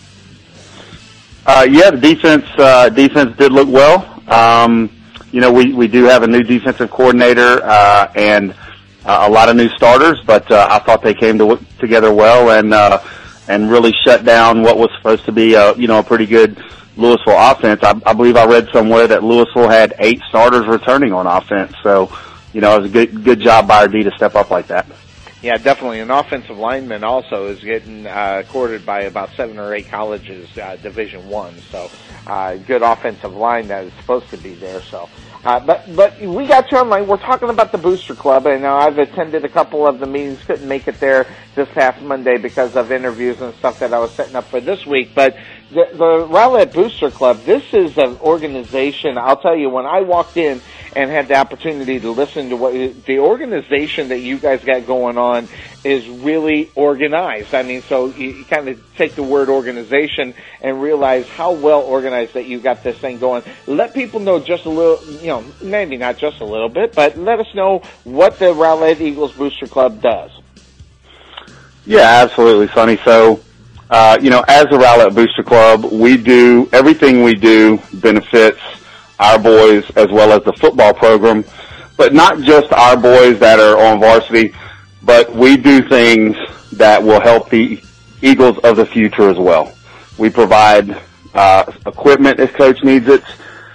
Uh, yeah, the defense uh, defense did look well. Um, you know, we, we do have a new defensive coordinator, uh, and Uh, a lot of new starters, but uh, I thought they came to, together well and uh, and really shut down what was supposed to be a you know a pretty good Louisville offense. I, I believe I read somewhere that Louisville had eight starters returning on offense, so you know it was a good good job by R D to step up like that. Yeah, definitely. An offensive lineman also is getting uh, courted by about seven or eight colleges, uh, Division One. So, uh, good offensive line that is supposed to be there. So. Uh, but but we got you online. We're talking about the Booster Club, and uh, I've attended a couple of the meetings. Couldn't make it there this past Monday because of interviews and stuff that I was setting up for this week. But the, the Rowlett Booster Club, this is an organization. I'll tell you, when I walked in and had the opportunity to listen to what the organization that you guys got going on is really organized. I mean, so you, you kind of take the word organization and realize how well organized that you got this thing going. Let people know just a little, you know, maybe not just a little bit, but let us know what the Rowlett Eagles Booster Club does. Yeah, absolutely, Sonny. So, uh, you know, as the Rowlett Booster Club, we do, everything we do benefits our boys as well as the football program, but not just our boys that are on varsity, but we do things that will help the Eagles of the future as well. We provide uh, equipment if coach needs it.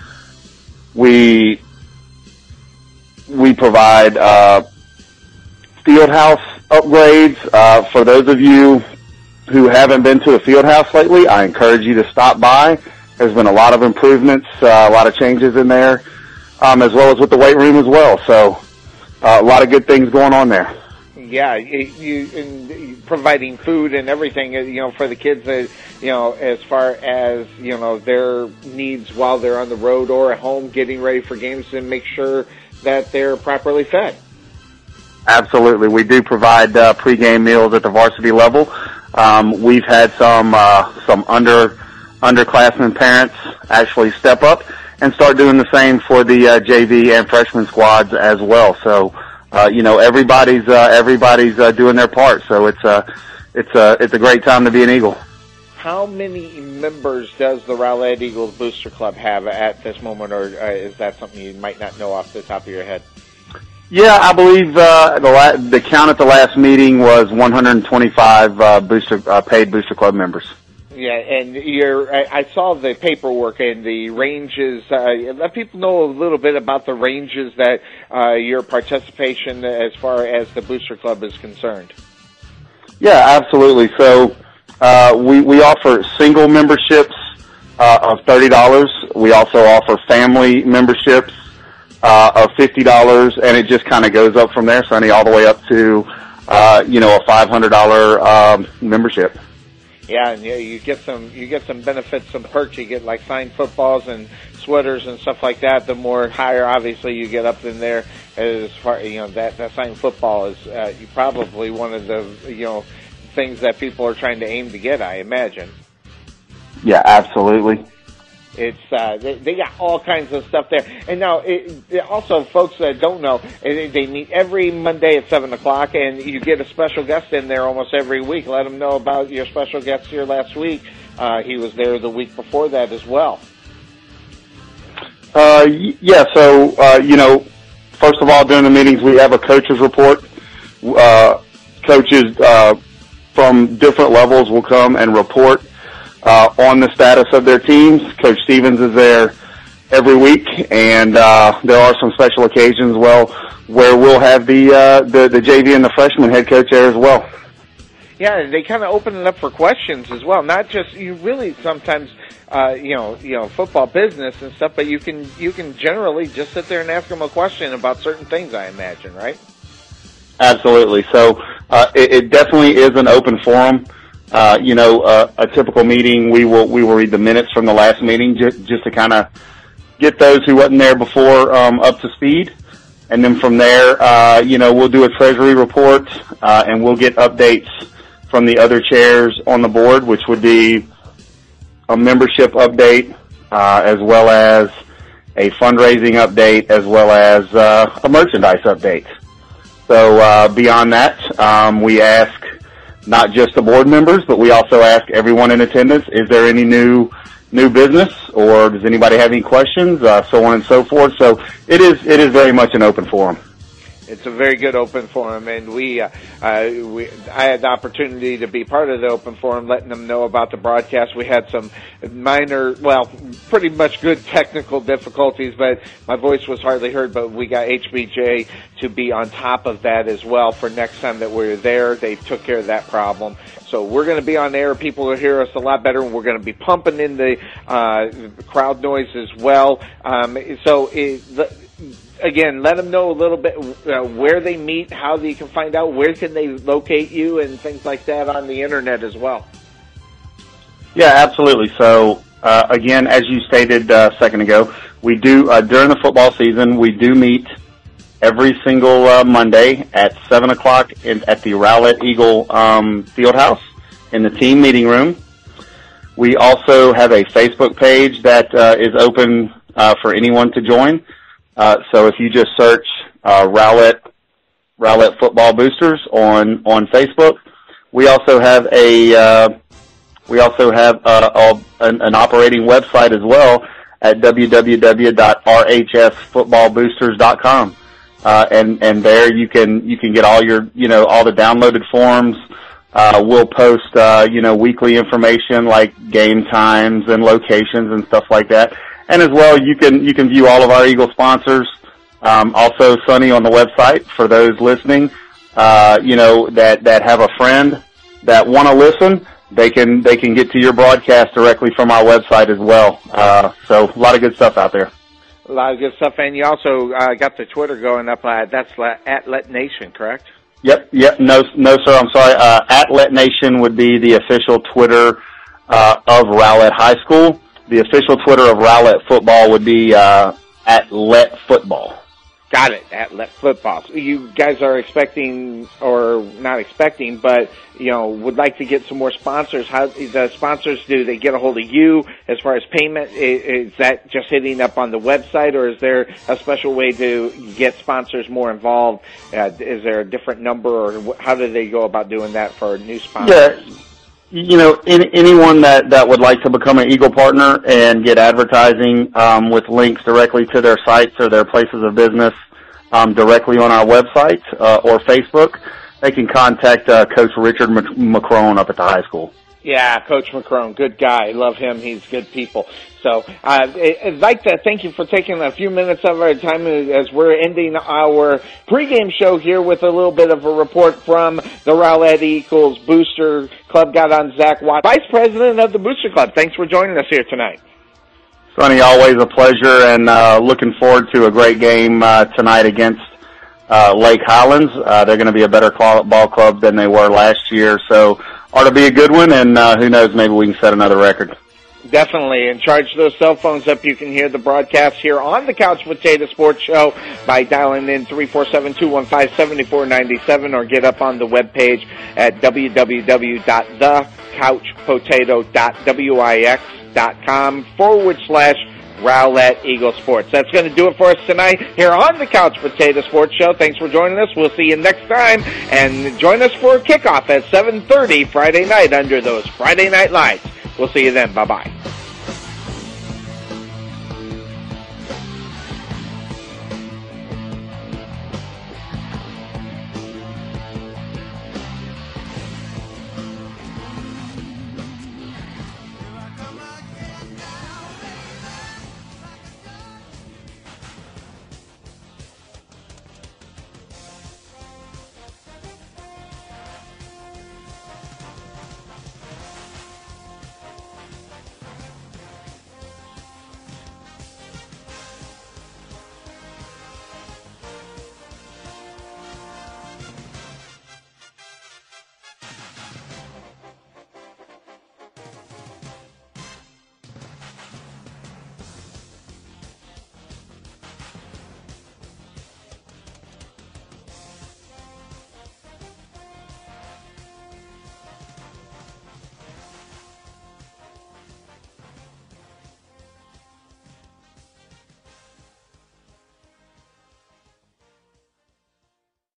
We we provide uh, field house upgrades. Uh, for those of you who haven't been to a field house lately, I encourage you to stop by. There's been a lot of improvements, uh, a lot of changes in there, um, as well as with the weight room as well. So uh, a lot of good things going on there. Yeah, you, you and providing food and everything, you know, for the kids, uh, you know, as far as, you know, their needs while they're on the road or at home getting ready for games, and make sure that they're properly fed. Absolutely. We do provide uh, pregame meals at the varsity level. Um, we've had some uh, some under underclassmen parents actually step up and start doing the same for the uh, J V and freshman squads as well. So, uh, you know, everybody's uh, everybody's uh, doing their part. So it's a it's a it's a great time to be an Eagle. how many members does the Rowlett Eagles Booster Club have at this moment, or uh, is that something you might not know off the top of your head? Yeah, I believe uh, the la- the count at the last meeting was one hundred twenty-five uh, booster uh, paid Booster Club members. Yeah, and you're, I, I saw the paperwork and the ranges. Uh, let people know a little bit about the ranges that uh, your participation as far as the Booster Club is concerned. Yeah, absolutely. So uh, we we offer single memberships uh, of thirty dollars. We also offer family memberships uh, of fifty dollars, and it just kind of goes up from there, Sonny, all the way up to uh, you know a five hundred dollar um, membership. Yeah, and yeah, you get some you get some benefits, some perks. You get like signed footballs and sweaters and stuff like that. The more higher, obviously, you get up in there. As far you know, that that signed football is uh, probably one of the you know things that people are trying to aim to get, I imagine. Yeah, absolutely. It's uh, they, they got all kinds of stuff there, and now it, it also, folks that don't know, they, they meet every Monday at seven o'clock, and you get a special guest in there almost every week. Let them know about your special guest here last week. Uh, he was there the week before that as well. Uh, yeah. So uh, you know, first of all, during the meetings, we have a coaches report. Uh, coaches uh, from different levels will come and report Uh, on the status of their teams. Coach Stevens is there every week, and uh, there are some special occasions, well, where we'll have the, uh, the the J V and the freshman head coach there as well. Yeah, they kind of open it up for questions as well. Not just you really sometimes, uh, you know, you know, football business and stuff, but you can you can generally just sit there and ask them a question about certain things. I imagine, right? Absolutely. So uh, it, it definitely is an open forum. Uh, you know, uh, a typical meeting, we will we will read the minutes from the last meeting just, just to kind of get those who wasn't there before um, up to speed, and then from there, uh, you know, we'll do a treasury report, uh, and we'll get updates from the other chairs on the board, which would be a membership update, uh, as well as a fundraising update, as well as uh, a merchandise update. So uh, beyond that, um, we ask not just the board members, but we also ask everyone in attendance, is there any new new business, or does anybody have any questions, uh, so on and so forth. So it is it is very much an open forum. It's a very good open forum, and we, uh, uh, we, I had the opportunity to be part of the open forum, letting them know about the broadcast. We had some minor, well, pretty much good technical difficulties, but my voice was hardly heard, but we got H B J to be on top of that as well for next time that we're there. They took care of that problem. So we're going to be on air. People will hear us a lot better, and we're going to be pumping in the uh, crowd noise as well. Um, so it, the, Again, let them know a little bit uh, where they meet, how they can find out, where can they locate you, and things like that on the internet as well. Yeah, absolutely. So, uh, again, as you stated uh, a second ago, we do, uh, during the football season, we do meet every single uh, Monday at seven o'clock in, at the Rowlett Eagle um, Fieldhouse in the team meeting room. We also have a Facebook page that uh, is open uh, for anyone to join. Uh, so if you just search uh, Rowlett Rowlett Football Boosters on on Facebook, we also have a uh, we also have uh, a, an, an operating website as well at w w w dot r h s football boosters dot com, uh, and and there you can you can get all your you know all the downloaded forms. Uh, we'll post uh, you know weekly information like game times and locations and stuff like that. And as well, you can you can view all of our Eagle sponsors. Um, also, Sonny, on the website for those listening, uh, you know that, that have a friend that want to listen. They can they can get to your broadcast directly from our website as well. Uh, so a lot of good stuff out there. A lot of good stuff, and you also uh, got the Twitter going up. Uh, that's at Let Nation, correct? Yep, yep. No, no, sir. I'm sorry. Uh, at Let Nation would be the official Twitter uh, of Rowlett High School. The official Twitter of Rowlett Football would be uh, at Let Football. Got it, at Let Football. So you guys are expecting, or not expecting, but, you know, would like to get some more sponsors. How the sponsors, do they get a hold of you as far as payment? Is that just hitting up on the website, or is there a special way to get sponsors more involved? Uh, is there a different number, or how do they go about doing that for new sponsors? Yeah. you know, any, anyone that, that would like to become an Eagle partner and get advertising um, with links directly to their sites or their places of business um, directly on our website uh, or Facebook, they can contact uh, Coach Richard McCrone up at the high school. Yeah, Coach McCrone, good guy. Love him. He's good people. So uh, I'd like to thank you for taking a few minutes of our time as we're ending our pregame show here with a little bit of a report from the Rowlett Eagles Booster Club. Got on Zach Watt, Vice President of the Booster Club. Thanks for joining us here tonight. Sonny, always a pleasure, and uh, looking forward to a great game uh, tonight against uh, Lake Highlands. Uh, they're going to be a better ball club than they were last year, so ought to be a good one, and uh, who knows, maybe we can set another record. Definitely, and charge those cell phones up. You can hear the broadcast here on the Couch Potato Sports Show by dialing in three four seven, two one five, seven four nine seven or get up on the webpage at w w w dot the couch potato dot wix dot com forward slash Rowlett Eagle Sports. That's going to do it for us tonight here on the Couch Potato Sports Show. Thanks for joining us. We'll see you next time, and join us for a kickoff at seven thirty Friday night under those Friday night lights. We'll see you then. Bye-bye.